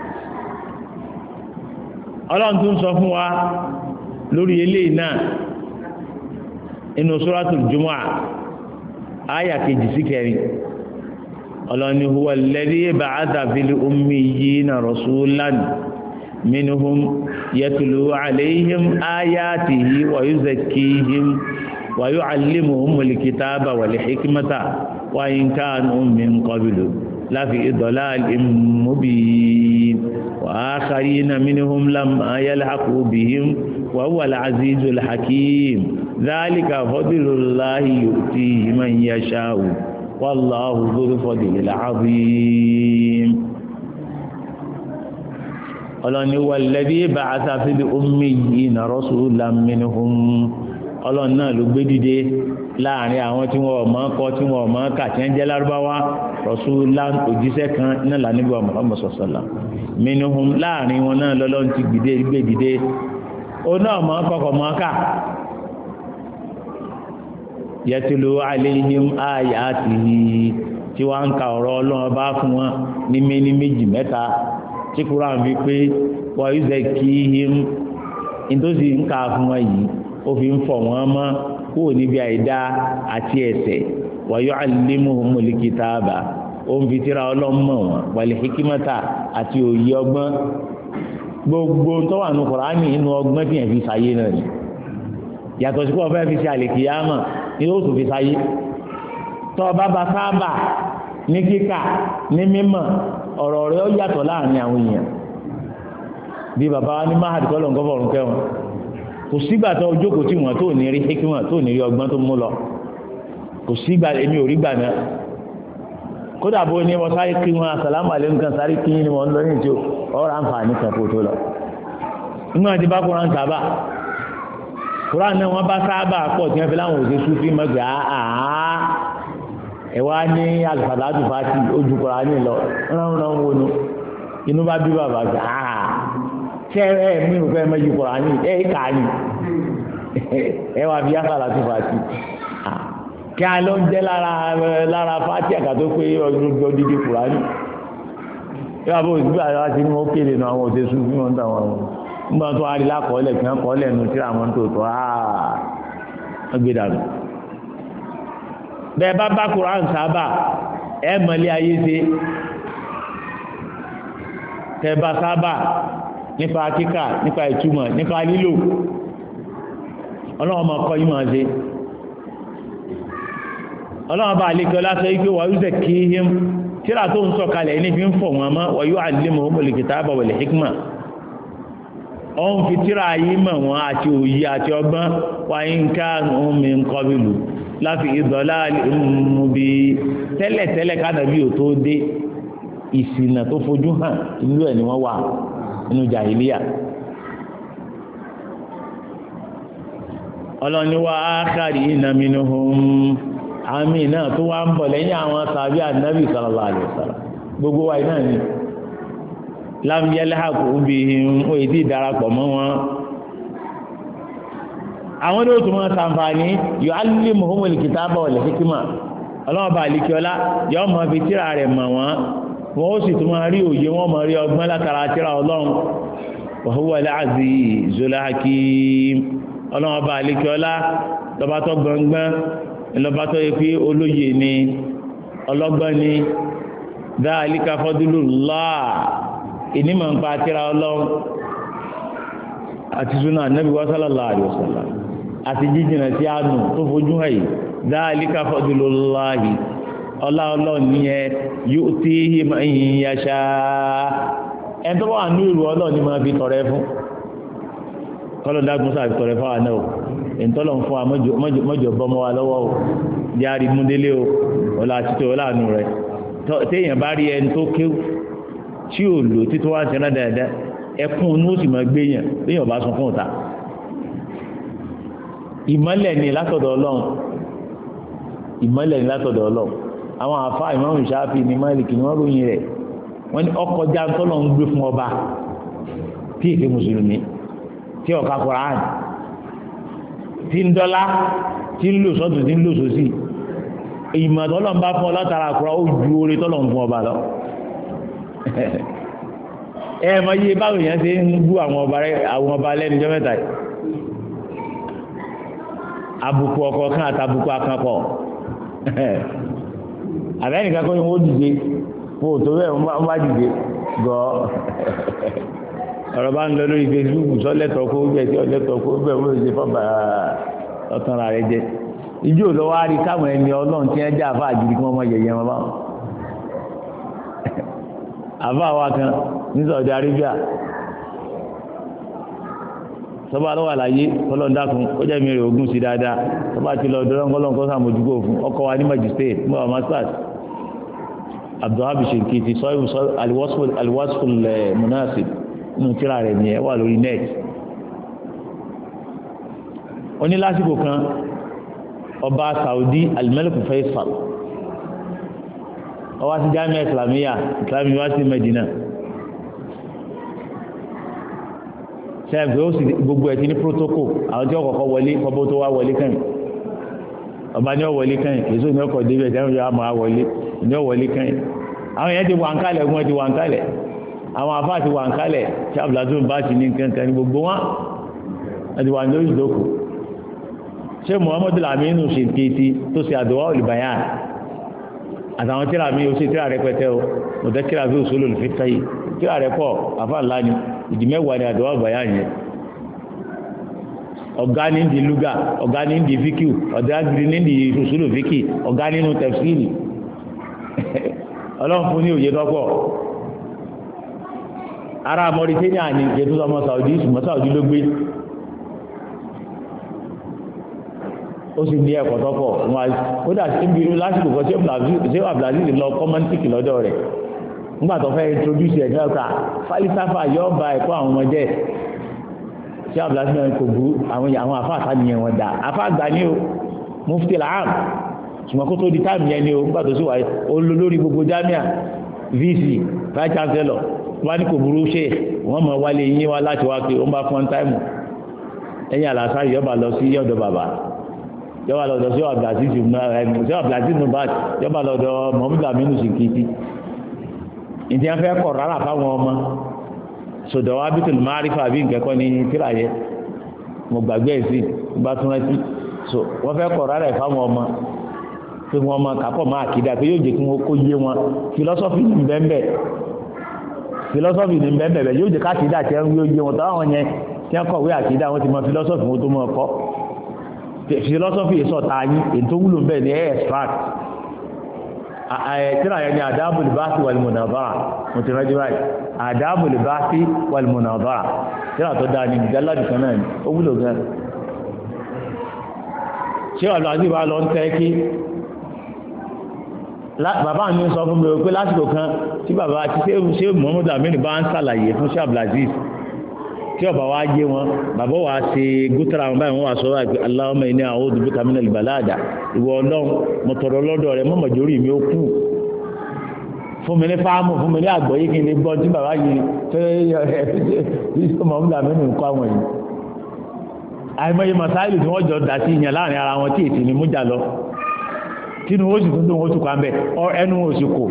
ọlọ́run tún sọ fún wa lórí eléyìí náà inú Suratul Jumu'ah àyà 2 sí 4 ọlọ́ni huwa alladhi ba'atha fil ummiyina rasulan minhum yatlu alayhim ayatihi wa yuzakkihim wa yu'allimuhumul kitaba wal hikmata wa in kanu min qablu lafi dalalin mubin wa akharina minhum lamma yalhaqu bihim wa huwa al-azizul hakim dhalika fadlullahi yu'tihi man yasha'u wallahu dhul fadlil 'azim. ọlọ́ni walladhi ba'atha fil ummiyina rasulan minhum ọlọ́run náà ló gbé dìde láàrin àwọn tí wọ́n mọ̀ kọ tí wọ́n mọ̀ kà tí ń jẹ́ lárúbáwá rasulan òjíṣẹ́ kan náà lànàbí wa Muhammad sallallahu alaihi wasallam minhum láàrin wọn náà lọ́lọ́run ti gbé dìde ó náà mọ̀ kọkọ̀ mọ̀ kà yatlu alayhim ayatihi tí wọ́n ń ka ọ̀rọ̀ ọlọ́run bá fún wọn ní méjì mẹ́ta tí Kùránì fi pé wa yuzakkihim ìtòsí ń ka fún wọn yìí ó fi ń fọ̀ wọ́n mọ́ kúrò níbi àìdá àti ẹ̀ṣẹ̀ wa yu'allimuhumul kitaba ó ń fi tírà ọlọ́mọ wọn wal hikmata àti òye ọgbọ́n gbogbo tó wà ní Kùránì inú ọgbọ́n tí yẹn fi sáyé náà ni yàtọ̀ sí pé ọ̀fẹ́ fi ṣe àlèkìyámà ni ó tún fi sáyé tó ọba bá sábà ní kíkà ní mímọ̀ ọ̀rọ̀ rẹ̀ ó yàtọ̀ láàrin àwọn èèyàn bí bàbá wa ní mahad kọ́lọ̀ nǹkan fọ̀rùn kẹwọn kò sígbà tó jókòó tí wọ́n tó ní rí hikima tó ní rí ọgbọ́n tó mú lọ kò sígbà èmi ò rí gbà náà kódà bó ní wọ́n sáré kí wọn asàlámù àlẹ́ nǹkan sáré kí ni wọ́n lọ ní ìjọ ọ̀rọ̀ àǹfààní kan kó tó lọ nígbà tí bá Kùránì sábà Kùránì náà wọ́n bá sábà pọ̀ tí wọ́n fi láwọn òṣè sùfí mọ́gbà áá ẹ̀wá ní alùpàdàtù fàtì ojú Kùránì lọ ránran wọnú inú bá bí bàbá gbà áá ṣe ẹ mírù fẹ́ mẹ́jù Kùránì ẹ kà ní ẹwà bí alùpàdàtù fàtì kí a ló ń jẹ́ lára fàtì àkàtó pé ọjọ́ dídí Kùránì yóò bó ìgbà láti ní wọ́n kéde nù àwọn òṣè sùfí wọn táwọn nígbà tó wá rí lákọọ́lẹ̀ kí wọ́n kọ́ọ́lẹ̀ nù tí àwọn tó tọ́ ọgbẹ́ dànù. bẹ́ẹ̀ bá bá Kùránì sábà ẹ mọ̀lẹ́ ayé ṣe tẹ́ bá sábà nípa kíkà nípa ìtumọ̀ nípa lílò ọlọ́run máa kọ́ yín máa ṣe ọlọ́run bá àlékè ọlásọ yìí pé wàá yúzẹ̀ kí yín tíra tó ń sọ̀kalẹ̀ ní fi ń fọ̀ wọn mọ́ wa yu'allimuhumul kitaba wal hikma ọ̀n fi tíra yìí mọ̀ wọn àti òye àti ọgbọ́n wa in kanu min qablu láfi idlalin mubin tẹ́lẹ̀tẹ́lẹ̀ kádàbí ò tó dé ìsìnà tó fojú hàn inú ẹ̀ ni wọ́n wà nínú jàhílíyà ọlọ́ni wa akharina minhum àmì náà tó wá ń bọ̀ lẹ́yìn àwọn sàbí ànábì sallallahu alaihi wasallam gbogbo wa iná ni lam yalhaqu bihim ó yìí ti darapọ̀ mọ́ wọn àwọn ní oṣù wọn sàǹfààní yu'allimuhumul kitaba wal hikma ọlọ́wọ́n bá àlìkíọ́lá yọ ọmọ fi tíra rẹ̀ mọ̀ wọ́n wọ́n ó sì tún máa rí òye wọ́n máa rí ọgbọ́n látara tíra ọlọ́run wa huwal azizul hakim ọlọ́wọ́n bá àlìkíọ́lá lọ́ba tó gbọ̀ngbọ́n lọ́ba tó yẹ pé olóye ni ọlọ́gbọ́n ni dhalika fadlullah ìnímọ̀ ń pa tíra ọlọ́run àti súnà Ànábì sallallahu alaihi wasallam àti jíjìnà sí àánú tó fojú hàn yìí dhalika fadlullahi ọlá ọlọ́run ní ẹ yu'tihi man yasha ẹ̀ tó wà ní ìlú ọlọ́run ní máa fi tọrẹ fún kọ́lọ̀ dágún sáà fi tọrẹ fún àwọn náà ìtọ́lọ̀ ń fún wa mọ́jọ bọ́mọ wa lọ́wọ́ o járí múdélé o ọlá títọ́ ọláàánú rẹ̀ téèyàn bá rí ẹni tó kéwù tí ò lò títọ́ wá ń sẹ́nà dáadáa ẹkún inú ó sì máa gbéyàn léèyàn bá sun fún òta ìmọ́lẹ̀ ni látọ̀dọ̀ ọlọ́run ìmọ́lẹ̀ ni látọ̀dọ̀ ọlọ́run àwọn àfa Ìmáàmù Ṣáfì ní Málíkì ni wọ́n ròyìn rẹ̀ wọ́n ní ọkọ̀ jáńtọ́lọ̀ ń gbé fún ọba tí èké mùsùlùmí tí ọ̀ka Kùránì tí ń dọ́lá tí ń lò sọ́tún tí ń lò sósì ìmọ̀ tọ́lọ̀ ń bá fún ọ látara Kùránì ó ju oore tọ́lọ̀ ń fún ọba lọ ẹ mọ iye báwo yẹn ṣe ń bú àwọn ọba lẹ́nu jẹ́ mẹ́ta yìí àbùkù ọ̀kọ̀ọ̀kan àtàbùkù àkànkọ̀ àbẹ́nìkan kọ́ ni wọ́n dìde fún òtò bẹ́ẹ̀ wọ́n bá dìde gọ́ ọ̀rọ̀ bá ń lọ lórí Facebook sọ́lẹ́tọ̀ kó bẹ́ẹ̀ tí ọ̀lẹ́tọ̀ kó bẹ́ẹ̀ wọ́n ṣe fọ́bà ọ̀tàn rà rẹ jẹ ìjọ lọ́wọ́ á rí káwọn ẹni ọlọ́run tí wọ́n jẹ́ àfa àjùdí kí wọ́n mọ yẹ̀yẹ́ wọn báwọn àfa wa kan ní Saudi Arabia tọ́ba lọ́wọ́ àlàyé ọlọ́ndàkùn ó jẹ́ mi rè ogún sí dáadáa tọ́ba ti lọ dọ́rọ́ngọ́lọ́n kọ́ sàmójúkò fún ọkọ̀ wa ní magistrate ní ọmọ masters abdulhabi Shinkiti sọ aliwasful munasib nínú tíra rẹ̀ ní ẹ wà lórí net. ó ní lásìkò kan ọba Saudi Al-Malik Faisal ó wá sí Jamia Islamiyya Islamic University Medina sẹ́ẹ̀fẹ̀ ó sì gbogbo ẹ̀ ti ní protocol àwọn tí ó kọ́kọ́ wọlé kọ́bọ́ tó wá wọlé kẹ́yìn ọba ní ó wọlé kẹ́yìn èso ní ọkọ̀ débẹ̀ tẹ́wọ́n yóò máa wọlé ní ó wọlé kẹ́yìn àwọn yẹn ti wà ń kálẹ̀ ogun ẹ̀ ti wà ń kálẹ̀ àwọn afá ti wà ń kálẹ̀ tí abdulhazim bá ti ní nǹkan ní gbogbo wọn àti wà ní lórí ìdókò ṣé Muhammadu Laminu Shinkiti tó ṣe àdúwà olùbáyàn àtàwọn tíra mi ó ṣe tíra rẹpẹtẹ o mọ̀tẹ́ tíra bí òṣèlú olùfẹ́tẹ́ yìí tíra rẹ pọ̀ àfà ńlá ni ìdí mẹ́wàá ni àdúwà olùbáyàn yẹn ọ̀gá ní di lúgà ọ̀gá ní di fíkìú ọ̀gá ní di òṣèlú fíkì ọ̀gá nínú tẹ̀fsíìlì ọlọ́run fún ní òye lọ́pọ̀ ara Mauritania ni ètò ọmọ Saudi ṣùgbọ́n Saudi ló gbé ó sì ní ẹ̀kọ́ tọ́pọ̀ ó dà sí ibi lásìkò kan ṣé Abdulaziz lọ kọ́mọ́ntìkì lọ́dọ̀ rẹ̀ nígbà tó fẹ́ introduce ẹ̀ náà ká falisafa yóò ba ẹ̀kọ́ àwọn ọmọdé ṣé Abdulaziz náà kò bú àwọn afáàtà nìyẹn wọn dà afáàgbà ní o mufti al-am ṣùgbọ́n kó tó di táàmì yẹn ni o nígbà tó sì wáyé olórí gbogbo Jamia VC vice chancellor wọ́n ní kò burú ṣe wọ́n mọ̀ wálé yín wá láti wá pé ó ń bá fún táìmù ẹ̀yìn àlàsà yọba lọ sí ọ̀dọ̀ bàbá yọba lọ́dọ̀ sí Abdulaziz Nubat yọba lọ́dọ̀ Muhammadu Aminu Shinkiti ìdí wọn fẹ́ kọ̀ rárá fáwọn ọmọ sọ̀dọ̀ wa bí tòlù máa rí fàbí nkẹ́kọ́ ní tíra yẹ mo gbàgbé ẹ̀ sí bá tún rántí so wọ́n fẹ́ kọ̀ rárá ẹ̀ fáwọn ọmọ pé wọ́n mọ kápọ̀ máa kìdá pé yóò jẹ́ kí wọ́n kó yé wọn philosophy ní bẹ́ẹ̀ philosophy ní bẹ́ẹ̀ yóò jẹ́ káàkiri tí wọ́n yóò yé wọn táwọn yẹn tí wọ́n kọ̀wé àkìdá wọn ti mọ philosophy wọn tó mọ ọkọ́ philosophy sọ̀tà yín ètò wúlò bẹ́ẹ̀ ní extract tíra yẹn ni àdáàbò libasi wal munazara mo ti rájú báyìí àdáàbò libasi wal munazara tíra tó dáa ní ìjáládì kan náà ó wúlò gan ṣé ọ̀làjú bá lọ ń tẹ́ kí bàbá mi sọ fún mi pé lásìkò kan tí bàbá ti ṣe Muhammadu Aminu bá ń ṣàlàyé fún ṣé Abdulaziz tí ọba wa yé wọn bàbá wa ṣe gútara wọn báyìí wọn wà sọ wá pé Allahumma inni a'udhu bika minal balada ìwọ Ọlọ́run mo tọrọ lọ́dọ̀ rẹ mọmọ jórí mi ó kú fún mi ní fáàmù fún mi ní àgbọ́yé kí n lè gbọ́ tí bàbá yìí fẹ́ Muhammadu Aminu nǹkan àwọn yìí àìmọye masáìlì tí wọ́n jọ dá sí ìyẹn láàrin ara wọn tí èsì ni mú jà lọ tínú ó sì tuntun ó tún kà ń bẹ ẹnu oṣù kò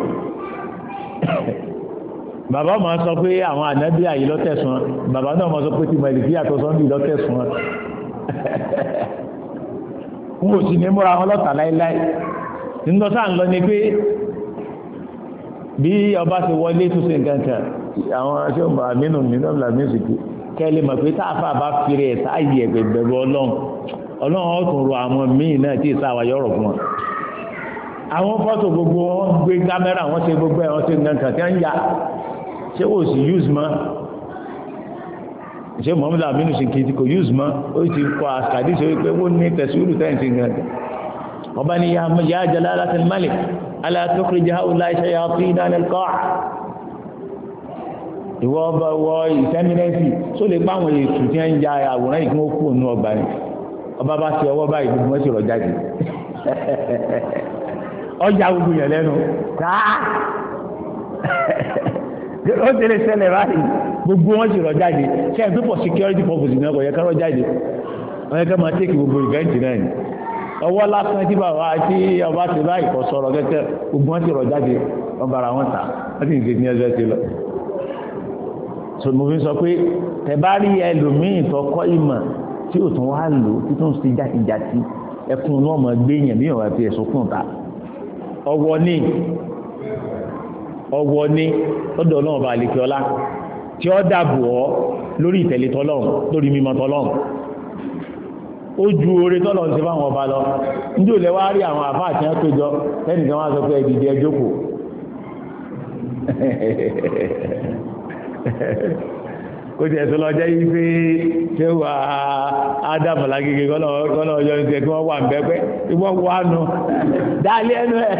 bàbá máa sọ pé àwọn ànábì àyè lọ́tẹ̀sùn bàbá náà máa sọ pé tí mẹ̀lìkì àtọ́ sọ́ndì lọ́tẹ̀sùn wọn ò sì ní múra wọn lọ́tà láíláí nínú sáà ń lọ ni pé bí ọba ti wọlé tó ṣe nǹkan kan àwọn aṣọ àmínú nínú làmísìkì kẹ́lẹ́ mọ̀ pé táàfà bá fìrè ẹ̀ sáàyè ẹ̀gbẹ̀gbẹ̀rù ọlọ́run ó tún ro àwọn míì náà tí ìsá wa yọ̀rọ̀ fún wọn àwọn fọ́tò gbogbo wọn gbé kámẹ́rà wọn ṣe gbogbo ẹ̀ wọn ṣe nǹkan tí wọ́n ń ya ṣé kò sí use mọ́ ṣé Muhammadu Aminu Shinkiti kò use mọ́ ó ti kọ àkàdé ṣe pé wọ́n ní tẹ̀síwìrì tẹ́ǹtì nǹkan ọba ní ya Jalalatul Malik ala tukhrij ha'ula'i shayatina al-qa'a ìwọ ọba wọ ìsẹ́mínẹ́sì tó lè pa àwọn ètò tí wọ́n ń ya àwòrán yìí kí wọ́n kú òun ọgbà ni ọba bá ti ọwọ́ báyìí gbogbo wọn sì rọ̀ jáde ọjà gbogbo yẹn lẹ́nu káà ó tẹ̀lé ṣẹlẹ̀ báyìí gbogbo wọn sì rọ̀ jáde ṣe é pípọ̀ security purpose ní ọkọ̀ yẹ ká rọ̀ jáde wọ́n yẹ ká máa tẹ́kì gbogbo event náà ni ọwọ́ lásán tí bàbá tí ọba ti báyìí kọ̀ sọ̀rọ̀ kẹ́kẹ́ gbogbo wọn sì rọ̀ jáde wọ́n bára wọn ta wọ́n sì ń ṣe ní ẹgbẹ́ ti lọ. so mo fi sọ pé tẹ bá rí ẹlòmíì tó kọ́ ìmọ̀ tí ò tún wá lò tí tó ń ṣe jàtìjàtì ẹkùn náà mọ̀ gbé yẹn bí ìwọ̀n àti ẹ̀sùn kùn ta ọwọ́ ní lọ́dọ̀ náà bá àlèkè ọlá tí ó dàbò ọ́ lórí ìtẹ̀lé tọ́lọ́run lórí mímọ́ tọ́lọ́run ó ju oore tọ́lọ́run ṣe fáwọn ọba lọ níjó lẹ wá rí àwọn àfáà tí wọ́n péjọ lẹ́nìkan wá sọ pé ẹ̀dìdì ẹ jókòó ó ti ẹ̀sọ́ lọ jẹ́ yí pé ṣé wà ádámù lágége kọ́nà ọjọ́ ní tiẹ̀ kí wọ́n wà ń bẹ́pẹ́ tí wọ́n wà nù dálé ẹnu ẹ̀.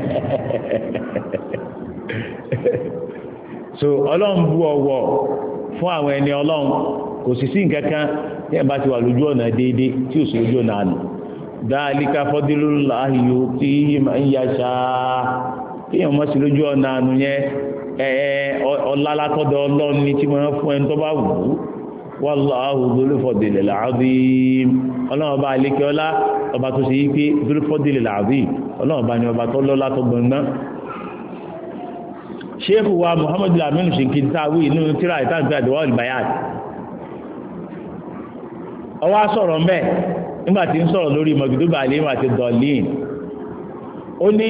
so ọlọ́run bú ọwọ́ fún àwọn ẹni ọlọ́run kò sì sí nǹkan kan tí ẹ̀ bá ti wà lójú ọ̀nà déédéé tí ò sí lójú ọ̀nà àná dhalika fadlullahi yutihi man yasha kéèyàn mọ́ sí lójú ọ̀nà àná yẹn ọlá látọ̀dọ̀ ọlọ́run ní tí wọ́n fún ẹni tó bá wù ú wallahu dhul fadlil azim ọlọ́run ọba àlékè ọlá ọba tó ṣe yí pé dhul fadlil azim ọlọ́run ọba ni ọba tó lọ́lá tó gbọ̀ngbọ́n. sheikhu wa muhammadu laminu shinkiti táwí inú tíra ìtàǹtì àdìwọ́ ìbáyàt ọwọ́ sọ̀rọ̀ mbẹ́ nígbà tí ń sọ̀rọ̀ lórí magdubi alayhim àti dọ̀lín ó ní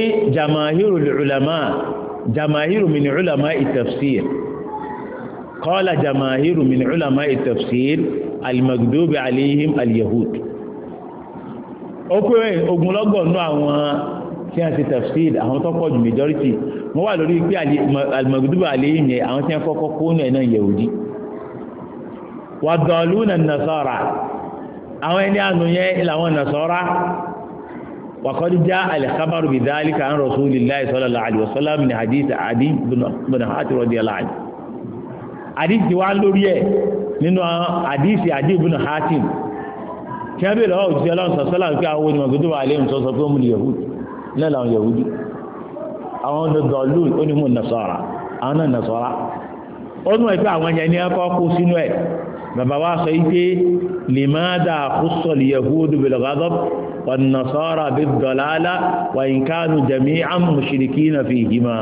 jamaahiru min ulama ìtafsir qala jamaahiru min ulama ìtafsir al-magdubi alayhim al-yahud ó pé ogunlọ́gọ̀ nú àwọn tí a ti tafsir àwọn tó pọ̀ jù majority wọ́n wà lórí pé al-magdubi alayhim yẹn àwọn tí wọ́n kọ́kọ́ kó náà yahudi wa dalluna an-nasara àwọn ẹni ànú yẹn làwọn nasara وقد جاء الخبر بذلك عن رسول الله صلى الله عليه وسلم من حديث عدي بن حاتم رضي الله عنه حديث وان lórí ẹ̀ nínú hadith Adi ibn Hatim tí a bèèrè lọ́wọ́ òjíṣẹ́ Ọlọ́run sọ̀sọ́lá pé àwọn onímọ̀gbọ́dọ̀ wà lẹ́yìn tó sọ pé ó mú yahudi lẹ́la àwọn yahudi àwọn ọdọ̀dọ̀lù onímọ̀ nasara àwọn náà nasara ó nù ẹ̀ pé àwọn yẹn ní ẹ̀kọ́ kó sínú ẹ̀ bàbá wa sọ yìí pé limada khussa al-yahudu bil-ghadab wan-nasara bid-dalala wa in kanu jami'an mushrikina fihima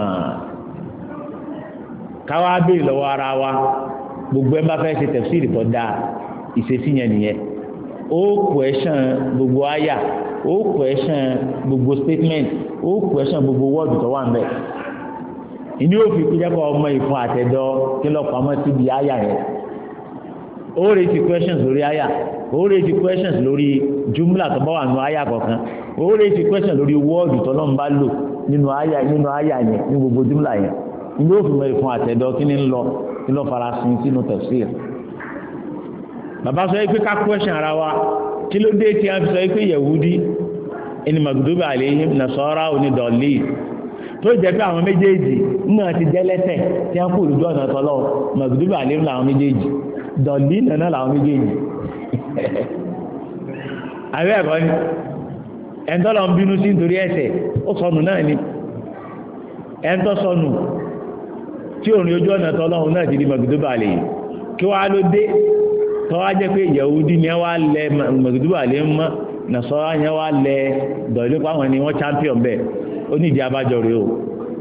káwá bèèrè lọ́wọ́ ara wa gbogbo ẹ̀ bá fẹ́ ṣe tafsiri tó dáa ìṣesí yẹn nìyẹn ó question gbogbo àyà ó question gbogbo statement ó question gbogbo wọ́ọ̀dù tó wà ń bẹ̀ ìní òfin kújẹ́kọ̀ ọmọ ìfún àtẹ̀dọ́ kí lọ́pàá mọ́ síbi àyà yẹn ó raise questions lórí àyà ó raise questions lórí jumla tó bá wà nínú àyà kọ̀ọ̀kan ó raise questions lórí wọ́ọ̀dù tó lọ́n bá lò nínú àyà yẹn ní gbogbo jumla yẹn ìní òfin mọ́ ìfún àtẹ̀dọ́ kí ni ń lọ kí lọ́ farasin sínú tafsir. bàbá sọ pé ká question ara wa kí ló dé tí a fi sọ pé yahudi ẹni magdubi alayhim nasara onídọ̀ọ́lì tó jẹ́ pé àwọn méjèèjì náà ti jẹ́lẹ́sẹ̀ tí a kú olùjọ́ ọ̀nà tọ́lọ́ magdubi alayhim làwọn méjèèjì dọ̀ọ́lì náà làwọn méjèèjì àbẹ́ ẹ̀kọ́ ni ẹ̀ńtọ́lọ́ ń bínú sí nítorí ẹ̀ṣẹ̀ ó sọnù náà ni ẹ̀ńtọ́ sọnù tí òrìn ojú ọ̀nà tọ́lọ́ náà ti di magdubi alayhim kí wàá ló dé tọ́wá jẹ́ pé yahudi ni wá lẹ magdubi alayhim mọ́ nasara yẹn wá lẹ dọ̀ọ́lì pàwọn ni wọ́n champion bẹ́ẹ̀ ó ní ìdí abájọ rẹ̀ o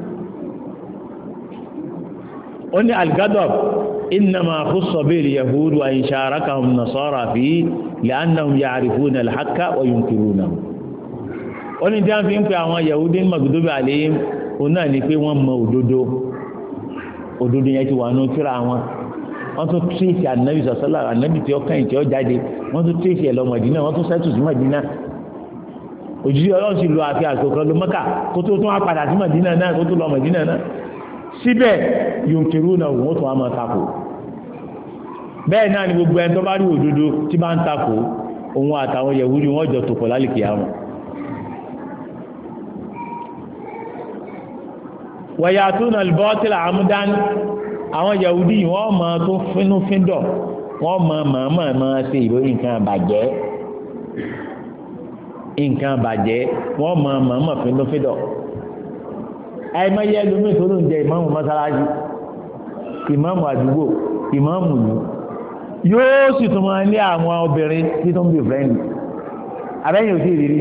ó ní al-ghadab innama khussa bil yahud wa in sharakahum nasara fi li'annahum ya'rifuna al-haqqa wa yunkirunahu ó ní tí wọ́n fi ń pe àwọn yahudi ní magdubi alayhim òun náà ni pé wọ́n mọ òdodo yẹn ti wà ní tíra wọn wọ́n tún tíìsì ànábì sọ̀sọ́lá ànábì tí ó kàn tí ó jáde wọ́n tún tíìsì ẹ̀ lọ Mádínà wọ́n tún sẹ́tù sí Mádínà òjijì ọlọ́run sì lo àfi àsòkan ló Mẹ́kà kó tó tún wá padà sí Mádínà náà kó tó lọ Mádínà náà síbẹ̀ yòǹkèrú náà wọ́n tún wá máa takò bẹ́ẹ̀ náà ni gbogbo ẹni tó bá rí òdodo tí bá ń takò òun àtàwọn Yẹhudi wọ́n jọ tòpọ̀ lálìkì àwọn. wàyàtúnà al-batil àmúdán àwọn Yẹhudi wọ́n máa tó fínúfíndọ̀ wọ́n máa ṣe ìròyìn nǹkan bàjẹ́ wọ́n máa fínúfíndọ̀ àìmọye ẹlòmíì tó ló ń jẹ ìmáàmù mọ́sálásí ìmáàmù àdúgbò ìmáàmù yìí yóò sì tún máa ní àwọn obìnrin tí tó ń bí fẹ́ǹdì abẹ́yìn ò sí ìrírí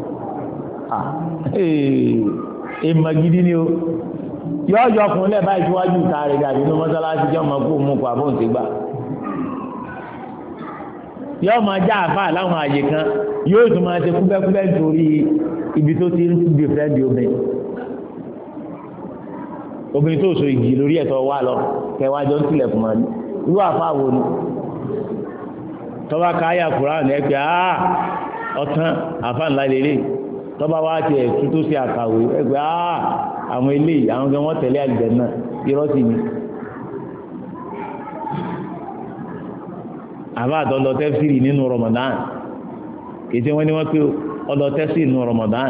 èèmọ̀ gidi ni o yóò yọ ọkùnrin lẹ́ẹ̀ báyìí síwájú ìta rẹ̀ dàbí ní mọ́sálásí jẹ́ ọmọ kó mú kó àbóǹtì gbà yóò máa já àfáà láwọn àyè kan yóò tún máa ṣe kúbẹ́kúbẹ́ nítorí ibi tó ti ń bí fẹ́ǹdì obìnrin tó so igi lórí ẹ̀tọ́ wà lọ kẹwàájọ́ ń tilẹ̀kùn máa ní irú àfáàwò ni tọ́ba káyà Kùránì ẹ̀ pé ọ̀tán àfáànlá lélẹ̀ tọ́ba wá ti ẹ̀tú tó ṣe àkàwé ẹ̀ pé àwọn eléyìí àwọn gan wọ́n tẹ̀lé àlùjánnà irọ́ sí ni àbá àtọ́lọ tẹ́fsìrì nínú Ramadan kìí wọ́n ní wọ́n pé ọlọ tẹ́fsìrì nínú Ramadan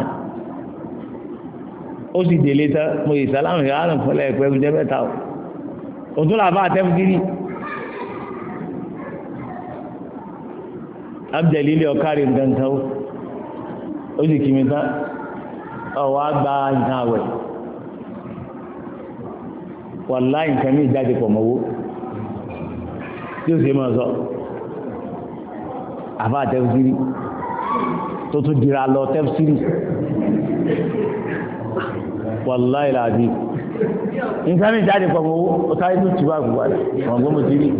ó sì délé tán mo yìí sálámù yà á nà fọlẹ́ ẹ̀pẹ́ ẹ̀kú jẹ́ mẹ́ta òtún làbá tẹ́fsìrì abdẹ̀lílẹ̀ ọ̀kárí nǹkan ó sì kí mi tán ọ̀wọ́ àgbà nǹkan àwẹ̀ wàláhì nǹkan ní ìjáde pọ̀ mọ́wó tí ó sì máa sọ àbá tẹ́fsìrì tó tún dira lọ tẹ́fsìrì wàláhì làdí nǹkan ní ìjáde pọ̀ mọ́wó ó sáré tó ti bá gbogbo rẹ̀ wọ́n gbọ́ mo ti rí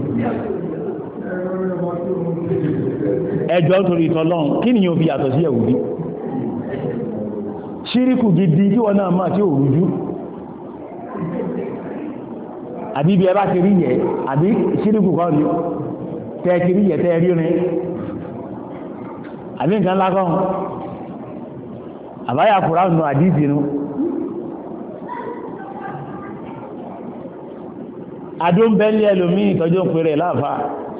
ẹjọ́ torí ìtọ́lọ́run kí ni yóò fi yàtọ̀ sí ẹ̀wùdí ṣíríkù gidi tí wọ́n náà máa tí ò rújú àbí ibi ẹbá ti rí yẹ àbí ṣíríkù kan ní tẹ́ ti rí yẹ tẹ́ rí rin àbí nǹkan lákọ́ àbáyà kùrá nù àdíjìnú adó ń bẹ́lẹ̀ ẹlòmí ìtọ́jú ń pèrè láàfáà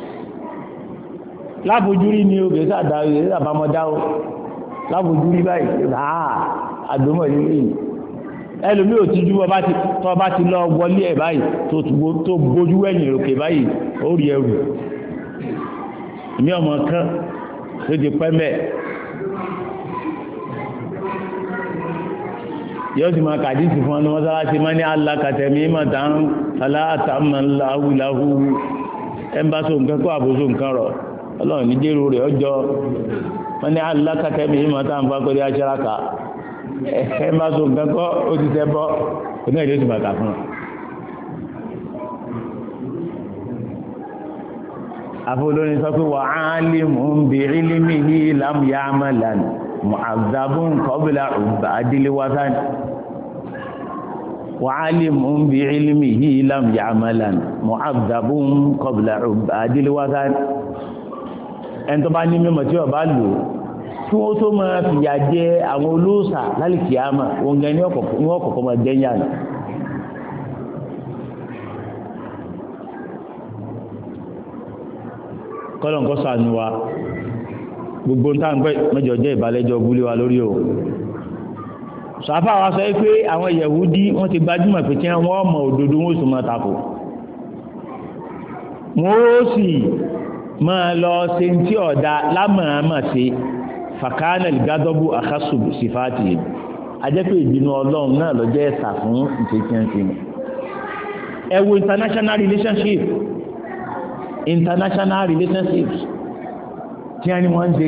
lábojúrí ni o gẹ̀ẹ́sà dáwò gẹ̀ẹ́sà bámọ́dáwò lábojúrí báyìí àdómọ̀ nílé yìí ẹlòmí ò ti jú tọ́ bá ti lọ wọlé ẹ̀ báyìí tó bójú ẹ̀yìn òkè báyìí ó rí ẹrù ní ọmọ kan ló ti pẹ́ mẹ́ yóò sì máa kàdísì fún ọdún mọ́sálásí máa ní alákàtẹ̀mí mọ̀tàn aláàtàmọ̀láhùláhù ẹmbásó nǹkan kó àbóso nǹkan rọ̀ ọlọ́run ní jẹ́rù rẹ̀ ọjọ́ wọ́n ní alákàtẹ́mì yìí máa tàbí kọ́rí aṣáraka ẹ máa so nǹkan kọ́ ó ti tẹ́ bọ́ oní ẹ̀dẹ́ ti bàtà fún un. afọlórin sọ pé wà á lè mú bí ilimi yìí lámúyá amalan mu'azzabun qabla ubadil wazan wà á lè mú bí ilimi yìí lámúyá amalan mu'azzabun qabla ubadil wazan ẹni tó bá ní mímọ̀ tí ó bá lò kí wọ́n tó máa fìyà jẹ àwọn olóòṣà lálìkì àmà wọn gan ní ọ̀kọ̀ọ̀kọ̀ máa jẹ́yà nù. kọ́lọ̀nkọ́ sànù wa gbogbo ń tàn pẹ́ mẹ́jọ jẹ́ ìbálẹ́jọ́ búlé wa lórí o. sàfà wa sọ pé àwọn Yẹhudi wọ́n ti gbajúmọ̀ pé kí wọ́n mọ òdodo wọn sì máa takò wọ́n ó sì máa lọ ṣe tí ọ̀dá lámàámà ṣe fàkánà ìgádọ́bù àkásù sífàtì ajẹ́pẹ́ ìbínú ọlọ́run náà lọ jẹ́ ẹ̀sà fún ìtẹ́kíyànṣe ẹ wo international relationships tí a ní wọ́n ń ṣe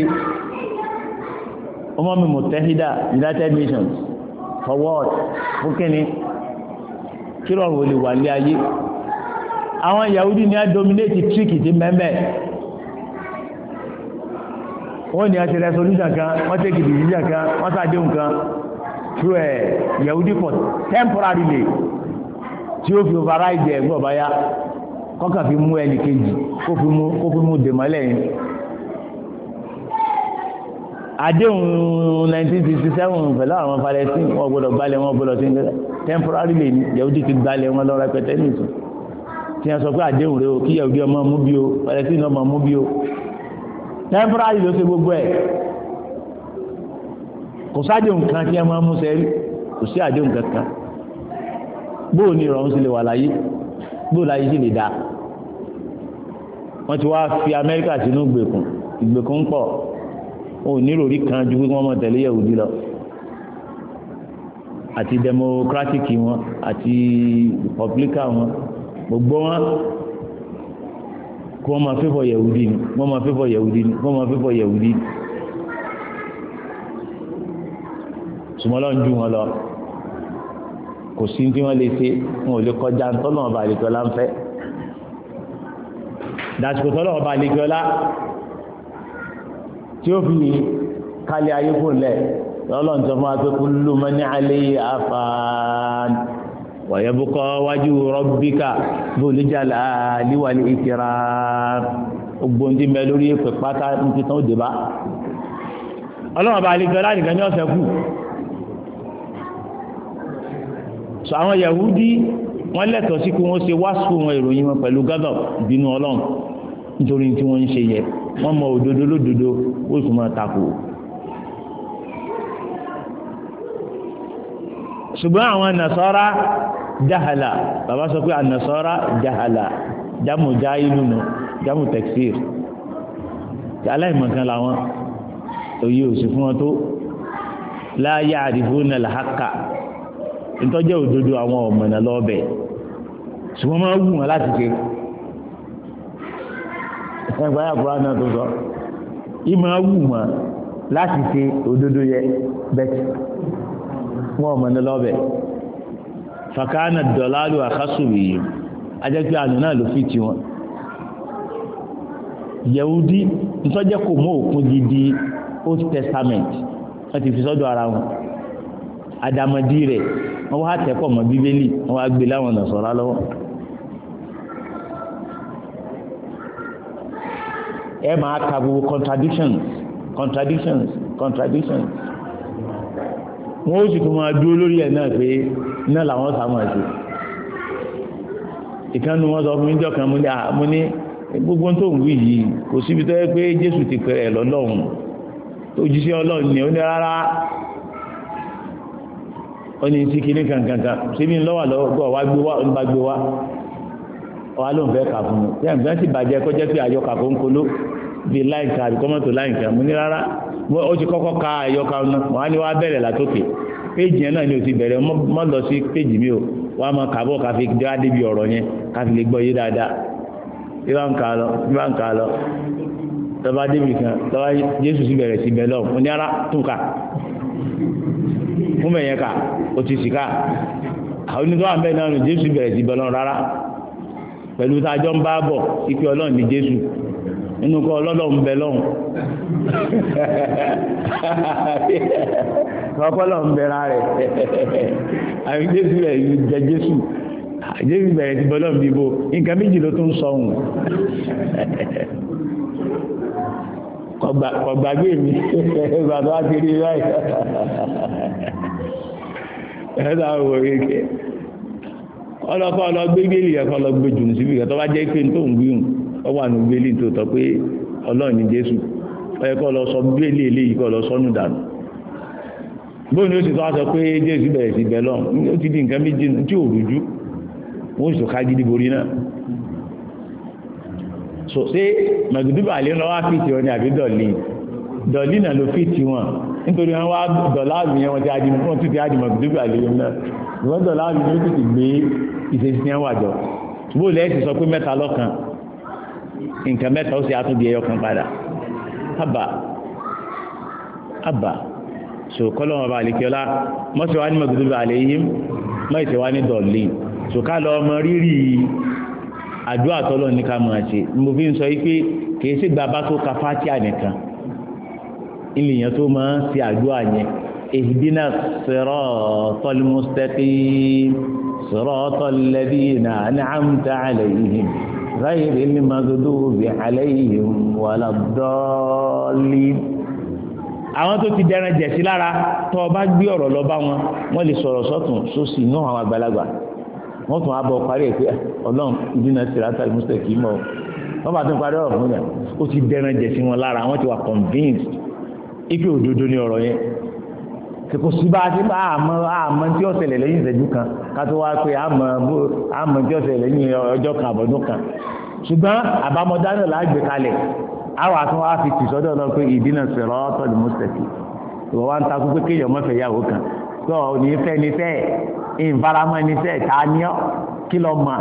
ọmọ mi Mutahida United Nations for what fún kíni kí lọ́rùn olè wà lé ayé àwọn Yahudi ní a dominate tricky ti mẹ́mẹ́ wọ́n ní a ti resolution kan wọ́n take decision kan wọ́n sàdéhùn kan through Yahudi for temporarily tí ó fi override ẹgbẹ́ ọ̀báyá kọ́kà fi mú ẹnì kejì kó fi mú dèmọ́lẹ̀ yìí àdéhùn 1967 pẹ̀lú àwọn Palestine wọ́n gbọ́dọ̀ gbálẹ̀ wọn gbọ́dọ̀ sí temporarily ní Yahudi ti gbálẹ̀ wọn lọ rẹpẹtẹ nìtò tí a sọ pé àdéhùn rẹ̀ o kí Yahudi ọmọ mú bí o Palestine ọmọ mú bí o temporary ló ṣe gbogbo ẹ̀ kò sáàdéhùn kan tí a máa mú sẹ́rí kò sí àdéhùn kankan bóò ní ìrọ̀rùn sí lè wà láyé bóò láyé sí lè dáa wọ́n ti wá fi Amẹ́ríkà sínú ìgbèkùn pọ̀ ò níròrí kan ju pé wọ́n mọ̀ tẹ̀lé Yahudi lọ àti democratic wọn àti republican wọn gbogbo wọn kí wọ́n máa fẹ́fọ̀ Yahudi ni wọ́n máa fẹ́fọ̀ Yahudi ni wọ́n máa fẹ́fọ̀ Yahudi ni sùmọ́lọ́ ń ju wọn lọ kò sí tí wọ́n lè ṣe wọn ò lè kọjá ntọ́nà ọba àlejòọlá ń fẹ́ dàsìkò tọ́nà ọba àlejòọlá tí ó fi kálí ayé kò lẹ̀ lọ́lọ́n tó máa pé kullu man 'alayha fan wa yabqa wajhu rabbika dhul jalali wal ikram ògbóǹdì mẹ́ lórí èpè pátá ní títàn òde bá ọlọ́run ọba àlejòọlá nìkan ní ọ̀sẹ̀ kù. sọ àwọn Yahudi wọ́n lẹ́tọ̀ọ́ sí kí wọ́n ṣe wáṣù wọn ìròyìn wọn pẹ̀lú gádọ̀ ìbínú Ọlọ́run nítorí tí wọ́n ń ṣe yẹ wọ́n mọ òdodo lódodo ó sì máa takò. ṣùgbọ́n àwọn nàṣọ́rá jahala bàbá sọ pé ànàṣọ́rá jahala jámù jáìlú nù jámù tẹ̀ksír aláìmọ̀kan làwọn òye òsì fún wọn tó la ya'rifuna al-haqqa ìtọ́jẹ́ òdodo àwọn ọ̀mọ̀nà lọ́ọ̀bẹ̀ ṣùgbọ́n máa wù wọn láti ṣe ẹgbẹ́ àbúrò náà tó sọ ìmọ̀ wù wọn láti ṣe òdodo yẹ bẹ́ẹ̀ wọn ọ̀mọ̀nà lọ́ọ̀bẹ̀ fàkánà dọ̀lálù àkásùwì yìí ajẹ́pẹ́ àná náà ló fi ti wọn yẹ̀wúdí ìtọ́jẹ́ kò mọ́ òkun gidi Old Testament wọ́n ti fi sọ́dọ̀ ara wọn àdàmọ̀dí rẹ̀ wọ́n wá tẹ́pọ̀ mọ́ bíbélì wọ́n wá gbé láwọn Nasara lọ́wọ́ ẹ máa ka gbogbo contradictions wọ́n ó sì tún máa dúró lórí ẹ̀ náà pé iná làwọn sàmọ̀ ẹ̀sẹ̀ ìkànnì wọn sọ fún mi jọ kan mo ní gbogbo tó ń wí yìí kò síbi tó yẹ pé Jésù ti pè ẹ̀ lọ́lọ́run òjíṣẹ́ Ọlọ́run ni ó ní rárá ó ní sí kíní kankankan síbi ńlọ́wà lọ́wọ́ wá gbé wá ó ní bá gbé wá ọ̀há ló ń fẹ́ kà fún mi tí àmì fẹ́ sì bàjẹ́ kọjá pé àyọkà kó ń kolo bíi láìka àbí kọ́mọ́tò láìka mo ní rárá ó ti kọ́kọ́ ka àyọkà náà wọ́n á ní wá bẹ̀rẹ̀ látòkè péjì yẹn náà ni ò ti bẹ̀rẹ̀ mọ́ lọ sí péjì mi ò wá máa kàbọ̀ káfí dá débi ọ̀rọ̀ yẹn káfí lè gbọ́ yé dáadáa bí wọ́n ń kà lọ tọ́ba débi kan tọ́ba Jésù sì bẹ̀rẹ̀ sí bẹ́ẹ̀ lọ mo ní ara tún ká fún mẹ̀yẹn ká o ti sì ká àwọn onítọ́ àmì náà nù Jésù bẹ̀rẹ̀ sí bẹ́ẹ̀ lọ rárá pẹ̀lú tájọ́ ń bá bọ̀ ìpè Ọlọ́run ní Jésù nínú kọ́ ọlọ́lọ́run bẹ lọ́hùn ọpọlọ́run bẹ̀rẹ̀ rẹ̀ àbí Jésù rẹ̀ jẹ Jésù bẹ̀rẹ̀ sí bọ́lọ́run bíbó nǹkan méjì ló tún sọ ohun kọ̀gbàgbé mi ìgbà tó wá ti rí ráì ẹ̀ẹ́dà wò kéèké ọlọ́kọ́ ọlọ́gbé gbélé ẹ̀kọ́ ọlọ́gbé jùlọ síbi ìgbà tó bá jẹ́ pé tó ń gbíhùn ọ wà ní gbélé tó tọ́ pé Ọlọ́run ní Jésù ọ̀yẹ́kọ́ lọ sọ gbélé eléyìí kọ́ lọ sọ́nù dànù bóun ni ó sì tọ́ sọ pé Jésù bẹ̀rẹ̀ sí bẹ̀ lọ́n ó ti di nǹkan méjì tí ò rújú wọ́n sì ká gidi borí náà so ṣé màgùdúbà lé lọ́wọ́ fìtì wọn ni àbí dọ̀lí náà ló fìtì wọn nítorí wọn wá dọ̀lá àmì yẹn wọn ti di màgùdúbà lé wọn náà ìwọ́n dọ̀lá àmì yẹn ó ti gbé ìṣesí yẹn wà jọ bó lẹ́yìn ti sọ pé mẹ́ta lọ́kan nǹkan mẹ́ta ó sì àtúndì ẹyọ kan padà àbà so kọ́lọ́ wọn bá àlekíọ́lá mọ́sí wa ní mọ̀gbẹ́dúgbà àlẹ́ yìí mọ́sí wa ní dọ̀lì so ká lọ ọmọ rírì àdúrà tọ́lọ́ ní ká máa ṣe mo fi ń sọ yí pé kìí sí gbàbá tó ka fátíà nìkan ìlìyàn tó máa ń ṣe àdúrà yẹn ihdina siratal mustaqim siratal ladina an'amta alayhim ghayril maghdubi alayhim waladdallin. àwọn tó ti dẹran jẹ̀sí lára tó o bá gbé ọ̀rọ̀ lọ bá wọn wọ́n lè sọ̀rọ̀ sọ́tún sósì náà àwọn àgbàlagbà wọ́n tún abọ́ parí ẹ̀ pé Ọlọ́run ihdina siratal mustaqim mọ́ wọ́n bá tún parí ọ̀rọ̀ fún yà ó ti dẹran jẹ̀sí wọn lára wọ́n ti wà convinced ipe òdodo ní ọ̀rọ̀ yẹn kò sí bá a ti bá àmọ́ tí ó ṣẹlẹ̀ lẹ́yìn ìṣẹ́jú kan ká tó wá pé àmọ́ tí ó ṣẹlẹ̀ lẹ́yìn ọjọ́ kan àbọ̀dún kan ṣùgbọ́n àbámọ́dá náà lágbè kalẹ̀ àwọn àtún wá fi tì sọ́dọ̀ náà pé ihdina siratal mustaqim ìwọ wá ń takú pé kéèyàn mọ́fẹ́ yàwó kan tó ní fẹ́ ní fẹ́ ìfaramọ́ ní fẹ́ ta ní ọ́ kí lọ mọ̀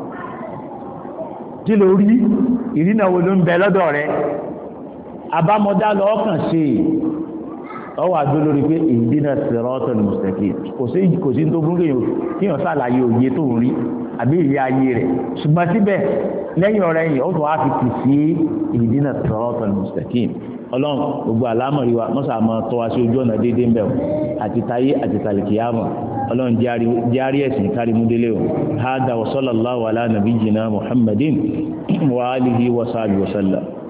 kí ló rí ìrìnà wo ló ń bẹ lọ́dọ̀ rẹ àbámọ́dá lọ́ọ́ kàn ṣe ọwọ́ àdó lórí pé ihdina siratal mustaqim kò sí tó fún kéèyàn ṣàlàyé òye tó ń rí àbí ìyá ayé rẹ̀ ṣùgbọ́n síbẹ̀ lẹ́yìn ọ̀rẹ́ yìí ó tún wá fi tì sí ihdina siratal mustaqim Ọlọ́run gbogbo àlámọ̀rí wa mọ́sà máa tọ́ wa sí ojú ọ̀nà déédéé ń bẹ̀ àti táyé àti tàlìkìyàmọ̀ Ọlọ́run járí ẹ̀sìn kárí múdélé o hada wa sallallahu ala nabiyyina Muhammadin wa alihi wa sahbihi wa sallam.